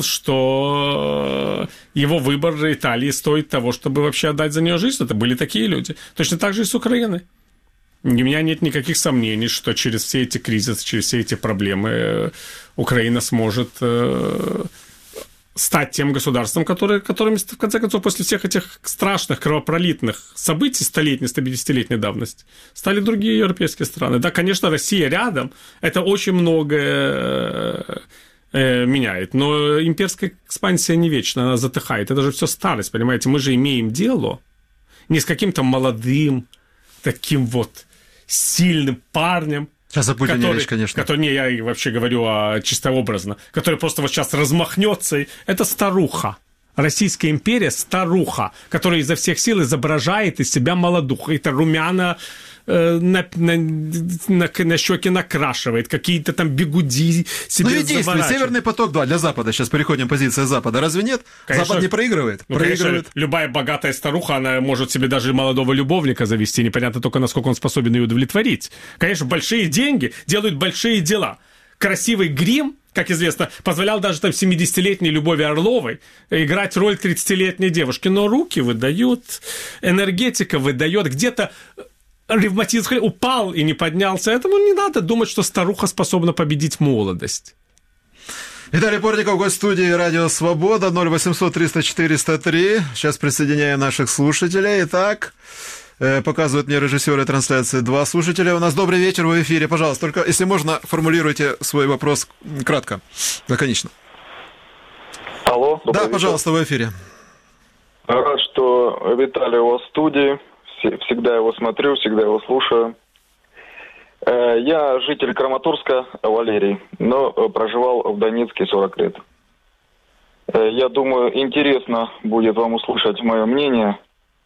что его выбор Италии стоит того, чтобы вообще отдать за нее жизнь. Это были такие люди. Точно так же и с Украиной. У меня нет никаких сомнений, что через все эти кризисы, через все эти проблемы Украина сможет стать тем государством, которое, которым, в конце концов, после всех этих страшных кровопролитных событий столетней, сто пятидесятилетней давности, стали другие европейские страны. Да, конечно, Россия рядом. Это очень многое меняет. Но имперская экспансия не вечна, она затыхает. Это же все старость, понимаете? Мы же имеем дело не с каким-то молодым, таким вот сильным парнем, сейчас о Путине который, речь, конечно. Который, не, я вообще говорю а, чисто образно, который просто вот сейчас размахнется. И... Это старуха. Российская империя – старуха, которая изо всех сил изображает из себя молодуху. Это румяна э, на, на, на, на щеки накрашивает, какие-то там бигуди себе ну и действует. Северный поток-два для Запада. Сейчас переходим позиция Запада. Разве нет? Конечно, Запад не проигрывает? Ну, проигрывает. Конечно, любая богатая старуха, она может себе даже молодого любовника завести. Непонятно только, насколько он способен ее удовлетворить. Конечно, большие деньги делают большие дела. Красивый грим, как известно, позволял даже там семидесятилетней Любови Орловой играть роль тридцатилетней девушки. Но руки выдают, энергетика выдает, где-то ревматизм упал и не поднялся. Этому не надо думать, что старуха способна победить молодость. Виталий Портников, гость студии «Радио Свобода», ноль восемьсот триста четыреста три. Сейчас присоединяем наших слушателей. Итак, показывают мне режиссеры трансляции два слушателя. У нас добрый вечер, в эфире. Пожалуйста, только если можно, формулируйте свой вопрос кратко, лаконично. Алло, добрый Да, вечер. пожалуйста, в эфире. Рад, что Виталий у вас в студии. Всегда его смотрю, всегда его слушаю. Я житель Краматорска, Валерий, но проживал в Донецке сорок лет. Я думаю, интересно будет вам услышать мое мнение.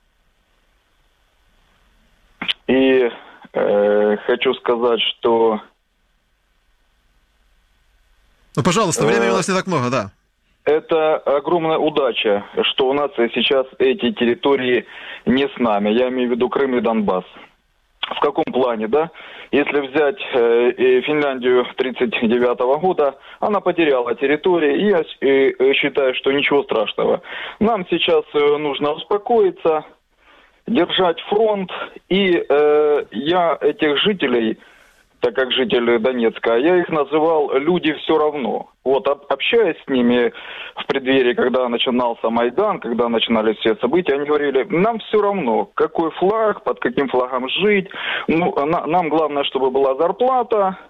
И э, хочу сказать, что... Ну, пожалуйста, времени у нас не так много, да. это огромная удача, что у нас сейчас эти территории не с нами. Я имею в виду Крым и Донбасс. В каком плане, да? Если взять э, Финляндию тридцать девятого года, она потеряла территории, и я э, считаю, что ничего страшного. Нам сейчас э, нужно успокоиться, держать фронт, и э, я этих жителей, так как жители Донецка, я их называл «люди все равно». Вот, общаясь с ними в преддверии, когда начинался Майдан, когда начинались все события, они говорили, нам все равно, какой флаг, под каким флагом жить, ну, на, нам главное, чтобы была зарплата,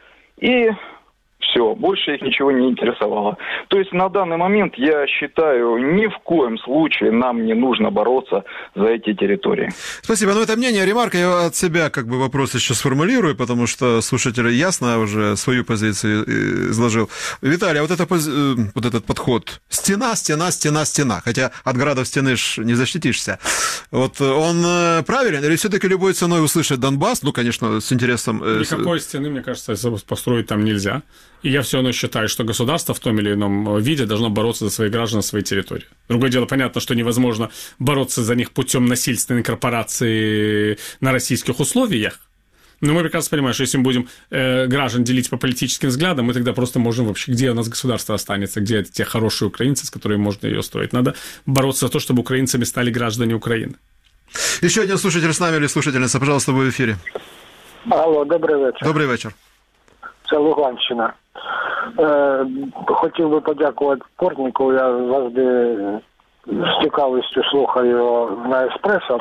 и все, больше их ничего не интересовало. То есть на данный момент, я считаю, ни в коем случае нам не нужно бороться за эти территории. Спасибо. Ну, это мнение, ремарка. Я от себя как бы вопрос еще сформулирую, потому что слушатели ясно уже свою позицию изложил. Виталий, а вот, это, вот этот подход стена, стена, стена, стена, хотя от градов стены ж не защитишься. Вот он правилен или все-таки любой ценой услышать Донбасс? Ну, конечно, с интересом... Никакой стены, мне кажется, построить там нельзя. И я все равно считаю, что государство в том или ином виде должно бороться за своих граждан на своей территории. Другое дело, понятно, что невозможно бороться за них путем насильственной инкорпорации на российских условиях. Но мы прекрасно понимаем, что если мы будем э, граждан делить по политическим взглядам, мы тогда просто можем вообще... Где у нас государство останется? Где те хорошие украинцы, с которыми можно ее строить? Надо бороться за то, чтобы украинцами стали граждане Украины. Еще один слушатель с нами или слушательница, пожалуйста, вы в эфире. Алло, добрий вечір. Добрий вечір. Це Луганщина. Е, хотів би подякувати Портніку, я завжди з цікавістю слухаю на Еспресо.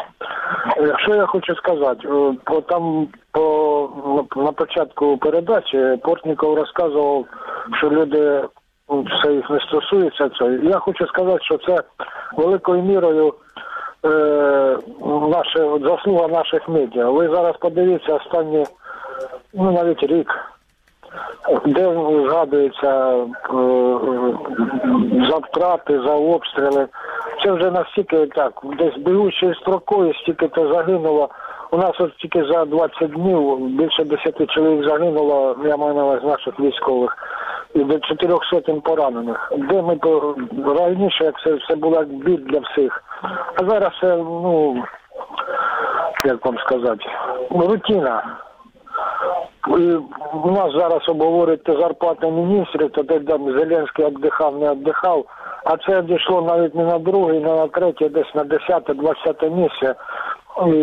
Що я хочу сказати, по, там по, на початку передачі Портніков розказував, що люди, все їх не стосується цього. Я хочу сказати, що це великою мірою е, наше, заслуга наших медіа. Ви зараз подивіться останні, ну навіть рік, де згадується е, за втрати, за обстріли. Це вже настільки так, десь бігучою строкою стільки то загинуло. У нас от тільки за двадцять днів більше десяти чоловік загинуло, я маю на увазі наших військових, і до чотирьох сотень поранених. Де ми раніше, як це все було як біль для всіх. А зараз це, ну, як вам сказати, рутина. І у нас зараз обговорюють зарплати міністрів, то де там Зеленський віддихав, не віддихав, а це дійшло навіть не на друге, не на третє, десь на десяте, двадцяте місце. І,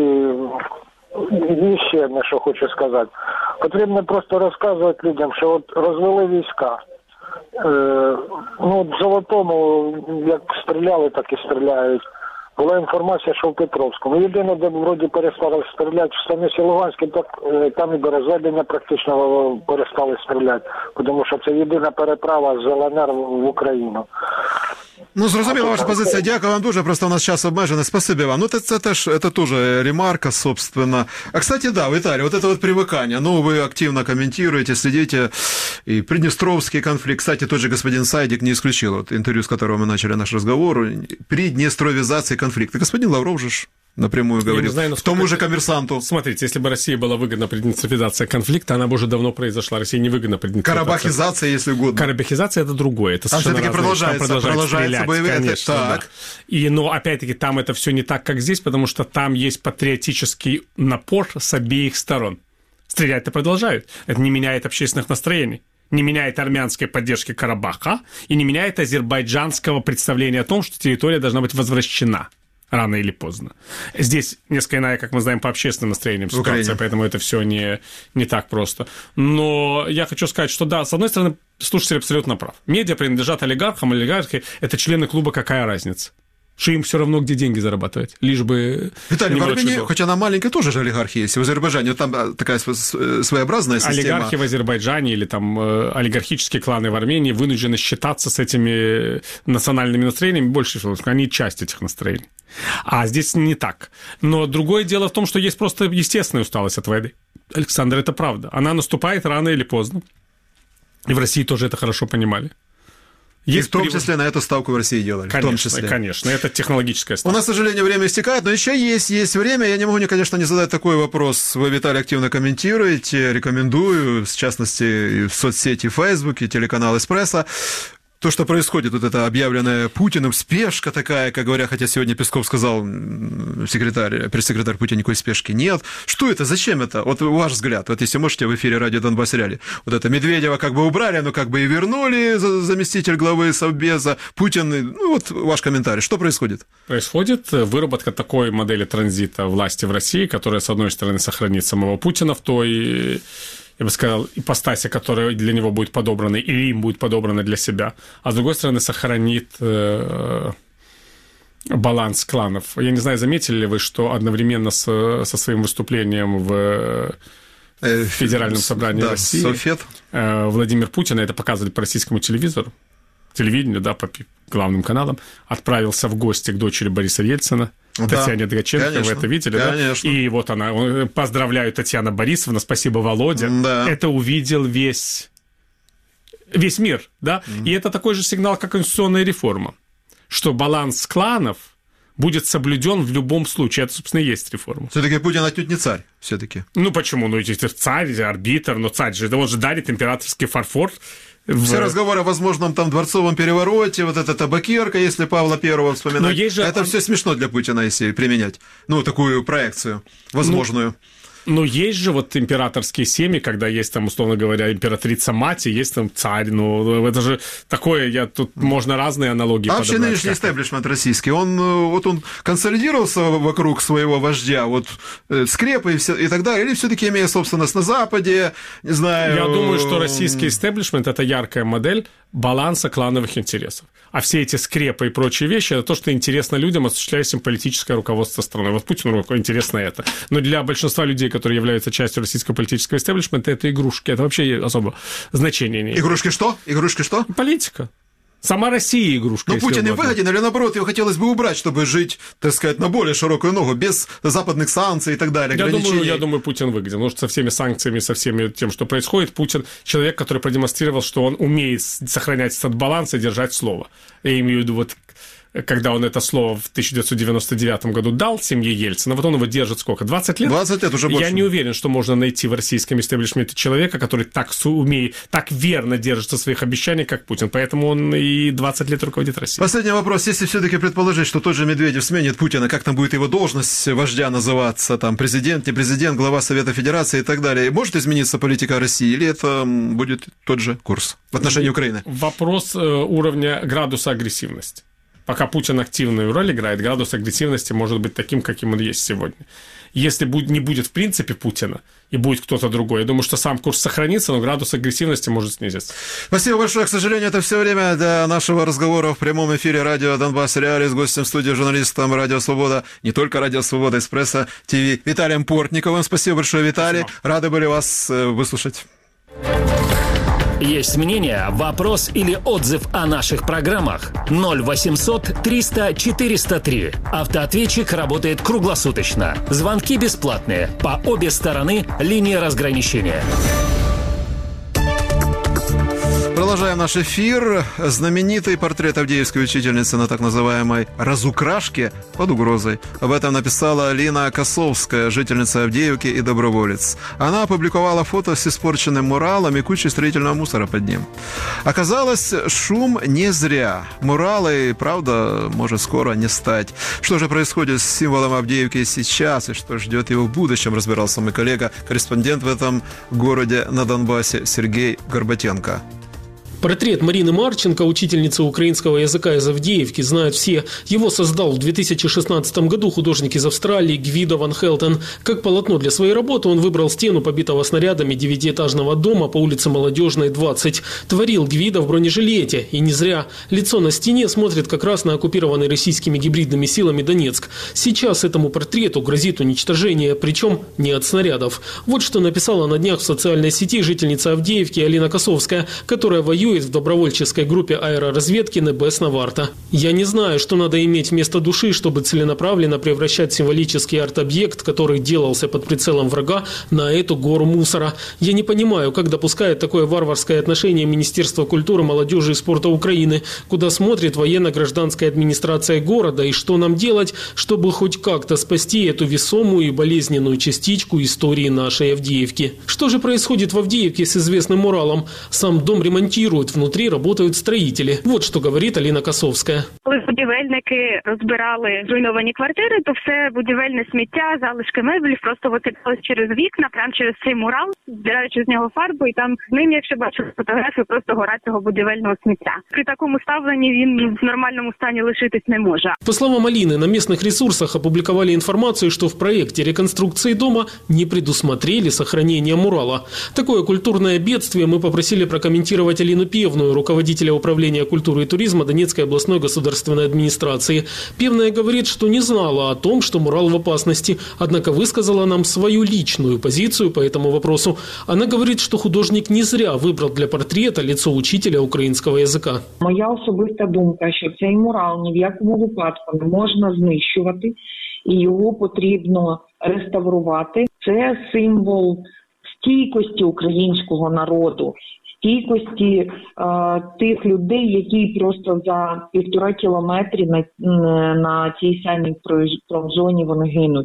і ще одне, що хочу сказати. Потрібно просто розказувати людям, що от розвели війська. Е, ну, в Золотому, як стріляли, так і стріляють. Була інформація, що в Петровському. Єдине, де вроді перестали стріляти в Станиці Луганській, так там і до розведення практично перестали стріляти, тому що це єдина переправа з ЛНР в Україну. Ну, зрозуміла ваша позиція. Дякую вам дуже. Просто у нас час обмежений. Спасибо вам. Ну, это, это, это, это тоже ремарка, собственно. А, кстати, да, Виталий, вот это вот привыкание. Ну, вы активно комментируете, следите. И Приднестровский конфликт. Кстати, тот же господин Сайдик не исключил, вот интервью, с которого мы начали наш разговор, приднестровизации конфликта. Господин Лавров же напрямую говорил, знаю, в тому же коммерсанту. Смотрите, если бы России была выгодна приднестровизация конфликта, она бы уже давно произошла. России не выгодна приднестровизация. Карабахизация, если угодно. Карабахизация – это другое. Это там все-таки продолжается, там продолжается боевые, конечно, это, так. Да. И, но, опять-таки, там это все не так, как здесь, потому что там есть патриотический напор с обеих сторон. Стрелять-то продолжают. Это не меняет общественных настроений. Не меняет армянской поддержки Карабаха и не меняет азербайджанского представления о том, что территория должна быть возвращена рано или поздно. Здесь несколько иная, как мы знаем, по общественным настроениям ситуация, поэтому это все не, не так просто. Но я хочу сказать, что да, с одной стороны, слушатель абсолютно прав. Медиа принадлежат олигархам, олигархи – это члены клуба, какая разница? Что им все равно, где деньги зарабатывать, лишь бы... Виталий, в Армении, хоть она маленькая, тоже же олигархи есть. В Азербайджане там такая своеобразная система. Олигархи в Азербайджане или там олигархические кланы в Армении вынуждены считаться с этими национальными настроениями больше всего, они часть этих настроений. А здесь не так. Но другое дело в том, что есть просто естественная усталость от войны. Александр, это правда. Она наступает рано или поздно. И в России тоже это хорошо понимали. Есть и в том числе на эту ставку в России делали. Конечно, в том числе. Конечно, это технологическая ставка. У нас, к сожалению, время истекает, но еще есть, есть время. Я не могу, конечно, не задать такой вопрос. Вы, Виталий, активно комментируете, рекомендую, в частности, в соцсети, в Фейсбуке, телеканал «Эспрессо». то, что происходит, вот это объявленная Путиным спешка такая, как говорят, хотя сегодня Песков сказал, секретарь, пресс-секретарь Путина, никакой спешки нет. Что это, зачем это? Вот ваш взгляд, вот если можете в эфире радио Донбасс Реалии. Вот это Медведева как бы убрали, но как бы и вернули, заместитель главы Совбеза, Путин, ну вот ваш комментарий, что происходит? Происходит выработка такой модели транзита власти в России, которая, с одной стороны, сохранит самого Путина в той, я бы сказал, ипостаси, которая для него будет подобрана, или им будет подобрана для себя, а с другой стороны, сохранит э, баланс кланов. Я не знаю, заметили ли вы, что одновременно с, со своим выступлением в Федеральном собрании да, России Софет. э, Владимир Путин, это показывали по российскому телевизору, телевидению, да, по главным каналам, отправился в гости к дочери Бориса Ельцина, да, Татьяне Драченко, конечно, вы это видели, конечно. Да? И вот она, поздравляю, Татьяна Борисовна, спасибо, Володя. Да. Это увидел весь, весь мир, да? Mm. И это такой же сигнал, как конституционная реформа, что баланс кланов будет соблюден в любом случае. Это, собственно, и есть реформа. Все-таки Путин отнюдь не царь, все-таки. Ну, почему? Ну, царь, арбитр, но царь же, он же дарит императорский фарфор. Все в... разговоры о возможном там дворцовом перевороте, вот эта табакерка, если Павла Первого вспоминать, же... это все смешно для Путина, если применять, ну, такую проекцию возможную. Ну... Но есть же вот императорские семьи, когда есть там, условно говоря, императрица-мать, и есть там царь. Ну, это же такое, я тут можно разные аналогии а подобрать. Вообще нынешний истеблишмент российский, он вот он консолидировался вокруг своего вождя, вот скрепы и, все, и так далее, или все-таки имея собственность на Западе, не знаю... Я думаю, что российский истеблишмент – это яркая модель баланса клановых интересов. А все эти скрепы и прочие вещи – это то, что интересно людям, осуществляющим политическое руководство страны. Вот Путину интересно это. Но для большинства людей, которые являются частью российского политического истеблишмента, это игрушки. Это вообще особо значения не имеет. Игрушки что? Игрушки что? Политика. Сама Россия игрушка. Но Путин не выгоден, или наоборот, его хотелось бы убрать, чтобы жить, так сказать, на более широкую ногу, без западных санкций и так далее, я думаю, я думаю, Путин выгоден, потому что со всеми санкциями, со всеми тем, что происходит, Путин человек, который продемонстрировал, что он умеет сохранять этот баланс и держать слово. Я имею в виду вот... Когда он это слово в тысяча девятьсот девяносто девятом году дал семье Ельцина, вот он его держит сколько? двадцать лет? двадцать лет, уже больше. Я не уверен, что можно найти в российском истеблишменте человека, который так умеет, так верно держится своих обещаний, как Путин. Поэтому он и двадцать лет руководит Россией. Последний вопрос. Если все-таки предположить, что тот же Медведев сменит Путина, как там будет его должность вождя называться? Там президент, не президент, глава Совета Федерации и так далее. Может измениться политика России или это будет тот же курс в отношении Украины? Вопрос уровня градуса агрессивности. Пока Путин активную роль играет, градус агрессивности может быть таким, каким он есть сегодня. Если не будет в принципе Путина и будет кто-то другой, я думаю, что сам курс сохранится, но градус агрессивности может снизиться. Спасибо большое. К сожалению, это все время для нашего разговора в прямом эфире радио Донбасс Реалии с гостем студии, журналистом Радио Свобода, не только Радио Свобода, Эспрессо ТВ Виталием Портниковым. Спасибо большое, Виталий. Спасибо. Рады были вас выслушать. Есть мнение, вопрос или отзыв о наших программах? ноль восемьсот триста четыреста три. Автоответчик работает круглосуточно. Звонки бесплатные. По обе стороны линии разграничения. Продолжаем наш эфир. Знаменитый портрет авдеевской учительницы на так называемой разукрашке под угрозой. Об этом написала Алина Косовская, жительница Авдеевки и доброволец. Она опубликовала фото с испорченным муралом и кучей строительного мусора под ним. Оказалось, шум не зря. Муралы, правда, может скоро не стать. Что же происходит с символом Авдеевки сейчас и что ждет его в будущем, разбирался мой коллега, корреспондент в этом городе на Донбассе Сергей Горбатенко. Портрет Марины Марченко, учительницы украинского языка из Авдеевки, знают все. Его создал в две тысячи шестнадцатом году художник из Австралии Гвидо ван Хелтен. Как полотно для своей работы он выбрал стену, побитого снарядами девятиэтажного дома по улице Молодежной, двадцать. Творил Гвидо в бронежилете. И не зря. Лицо на стене смотрит как раз на оккупированный российскими гибридными силами Донецк. Сейчас этому портрету грозит уничтожение, причем не от снарядов. Вот что написала на днях в социальной сети жительница Авдеевки Алина Косовская, которая воюет в добровольческой группе аэроразведки «Небесна Варта». «Я не знаю, что надо иметь вместо души, чтобы целенаправленно превращать символический арт-объект, который делался под прицелом врага, на эту гору мусора. Я не понимаю, как допускает такое варварское отношение Министерство культуры, молодежи и спорта Украины, куда смотрит военно-гражданская администрация города, и что нам делать, чтобы хоть как-то спасти эту весомую и болезненную частичку истории нашей Авдеевки. Что же происходит в Авдеевке с известным муралом? Сам дом ремонтируют. ремонтируют, внутри работают строители. Вот что говорит Алина Косовская. Коли будівельники розбирали зруйновані квартири, то все будівельне сміття, залишки меблів просто викидалось через вікна, прямо через цей мурал, збираючи з нього фарбу, і там з ним, якщо бачили фотографію, просто гора цього будівельного сміття. При такому ставленні він в нормальному стані лишитись не може. По словам Алины, на местных ресурсах опубликовали информацию, что в проекте реконструкции дома не предусмотрели сохранение мурала. Такое культурное бедствие мы попросили прокомментировать Алину Певную, руководителя управления культуры и туризма Донецкой областной государственной администрации. Певная говорит, что не знала о том, что мурал в опасности, однако высказала нам свою личную позицию по этому вопросу. Она говорит, что художник не зря выбрал для портрета лицо учителя украинского языка. Моя особиста думка, що цей мурал ні в якому випадку не можна знищувати і його потрібно реставрувати. Це символ стійкості українського народу, стійкості е, тих людей, які просто за півтора кілометри на, на цій самій промзоні вони гинуть.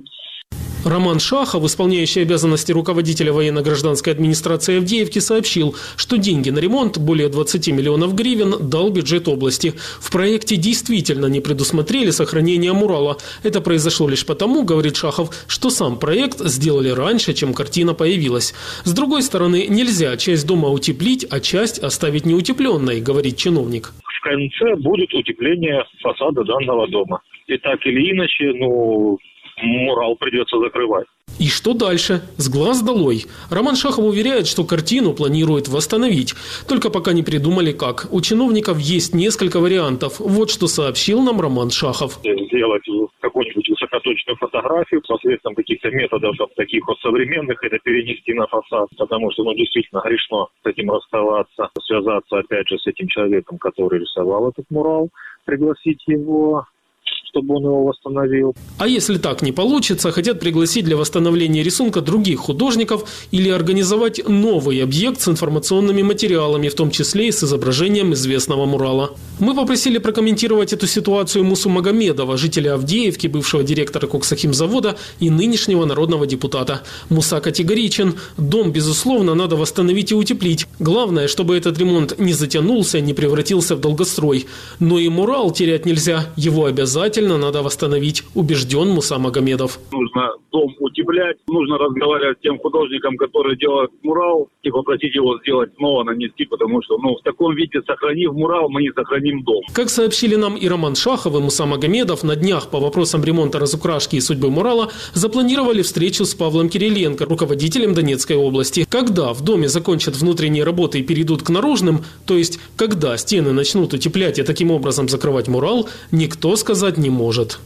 Роман Шахов, исполняющий обязанности руководителя военно-гражданской администрации Авдеевки, сообщил, что деньги на ремонт, более двадцати миллионов гривен, дал бюджет области. В проекте действительно не предусмотрели сохранение мурала. Это произошло лишь потому, говорит Шахов, что сам проект сделали раньше, чем картина появилась. С другой стороны, нельзя часть дома утеплить, а часть оставить неутепленной, говорит чиновник. В конце будет утепление фасада данного дома. И так или иначе, ну... мурал придется закрывать. И что дальше? С глаз долой. Роман Шахов уверяет, что картину планируют восстановить. Только пока не придумали как. У чиновников есть несколько вариантов. Вот что сообщил нам Роман Шахов. Сделать какую-нибудь высокоточную фотографию посредством каких-то методов таких вот современных, это перенести на фасад. Потому что, ну, действительно грешно с этим расставаться. Связаться опять же с этим человеком, который рисовал этот мурал. Пригласить его, чтобы он его восстановил. А если так не получится, хотят пригласить для восстановления рисунка других художников или организовать новый объект с информационными материалами, в том числе и с изображением известного мурала. Мы попросили прокомментировать эту ситуацию Мусу Магомедова, жителя Авдеевки, бывшего директора коксохимзавода и нынешнего народного депутата. Муса категоричен. Дом, безусловно, надо восстановить и утеплить. Главное, чтобы этот ремонт не затянулся, не превратился в долгострой. Но и мурал терять нельзя. Его обязательно надо восстановить, убежден Муса Магомедов. Нужно дом утеплять, нужно разговаривать с тем художником, который делает мурал, и попросить его сделать снова, нанести, потому что, ну, в таком виде, сохранив мурал, мы не сохраним дом. Как сообщили нам и Роман Шахов, и Муса Магомедов, на днях по вопросам ремонта, разукрашки и судьбы мурала запланировали встречу с Павлом Кириленко, руководителем Донецкой области. Когда в доме закончат внутренние работы и перейдут к наружным, то есть когда стены начнут утеплять и таким образом закрывать мурал, никто сказать не может.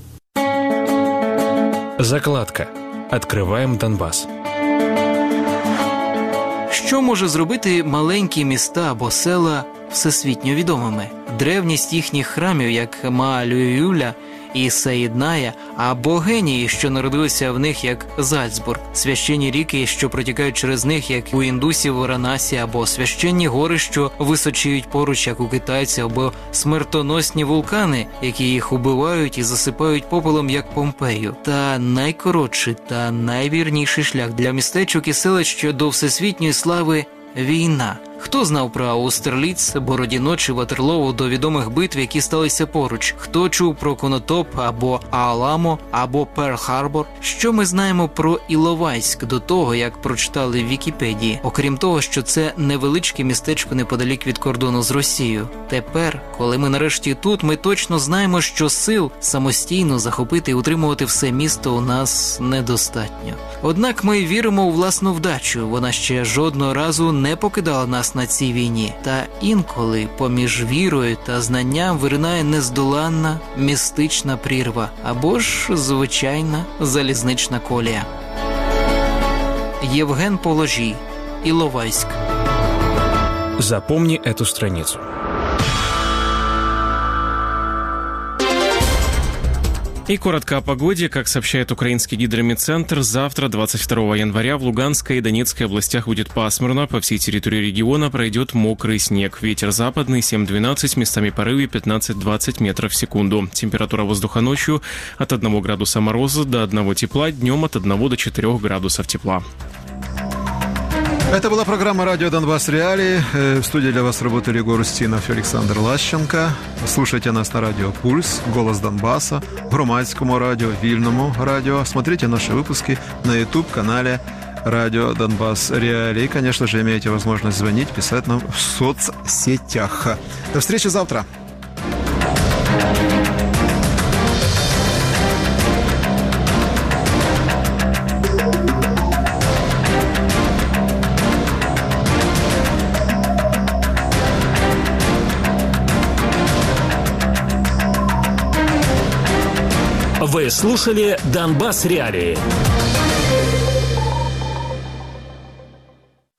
Закладка. Откриваємо Донбас. Що може зробити маленькі міста або села всесвітньо відомими? Древність їхніх храмів, як Маалююля і Саїдная, або генії, що народилися в них, як Зальцбург, священні ріки, що протікають через них, як у індусів Варанасі, або священні гори, що височіють поруч, як у китайців, або смертоносні вулкани, які їх убивають і засипають попелом, як Помпею. Та найкоротший та найвірніший шлях для містечок і селищ, що до всесвітньої слави – війна. Хто знав про Аустерліц, Бородіно чи Ватерлоу до відомих битв, які сталися поруч? Хто чув про Конотоп або Аламо, або Перл-Харбор? Що ми знаємо про Іловайськ до того, як прочитали в Вікіпедії? Окрім того, що це невеличке містечко неподалік від кордону з Росією. Тепер, коли ми нарешті тут, ми точно знаємо, що сил самостійно захопити і утримувати все місто у нас недостатньо. Однак ми віримо у власну вдачу. Вона ще жодного разу не покидала нас на цій війні. Та інколи поміж вірою та знанням виринає нездоланна містична прірва або ж звичайна залізнична колія. Євген Положій, Іловайськ. Запомни эту страницу. И коротко о погоде. Как сообщает украинский гидрометцентр, завтра, двадцать второго января, в Луганской и Донецкой областях будет пасмурно. По всей территории региона пройдет мокрый снег. Ветер западный семь-двенадцать, местами порывы пятнадцать-двадцать метров в секунду. Температура воздуха ночью от одного градуса мороза до одного тепла, днем от одного до четырех градусов тепла. Это была программа «Радио Донбасс Реалии». В студии для вас работали Егор Устинов и Александр Лащенко. Слушайте нас на радио «Пульс», «Голос Донбасса», Громадскому радио, Вильному радио. Смотрите наши выпуски на YouTube-канале «Радио Донбасс Реалии». И, конечно же, имеете возможность звонить, писать нам в соцсетях. До встречи завтра. Вы слушали «Донбасс Реалии».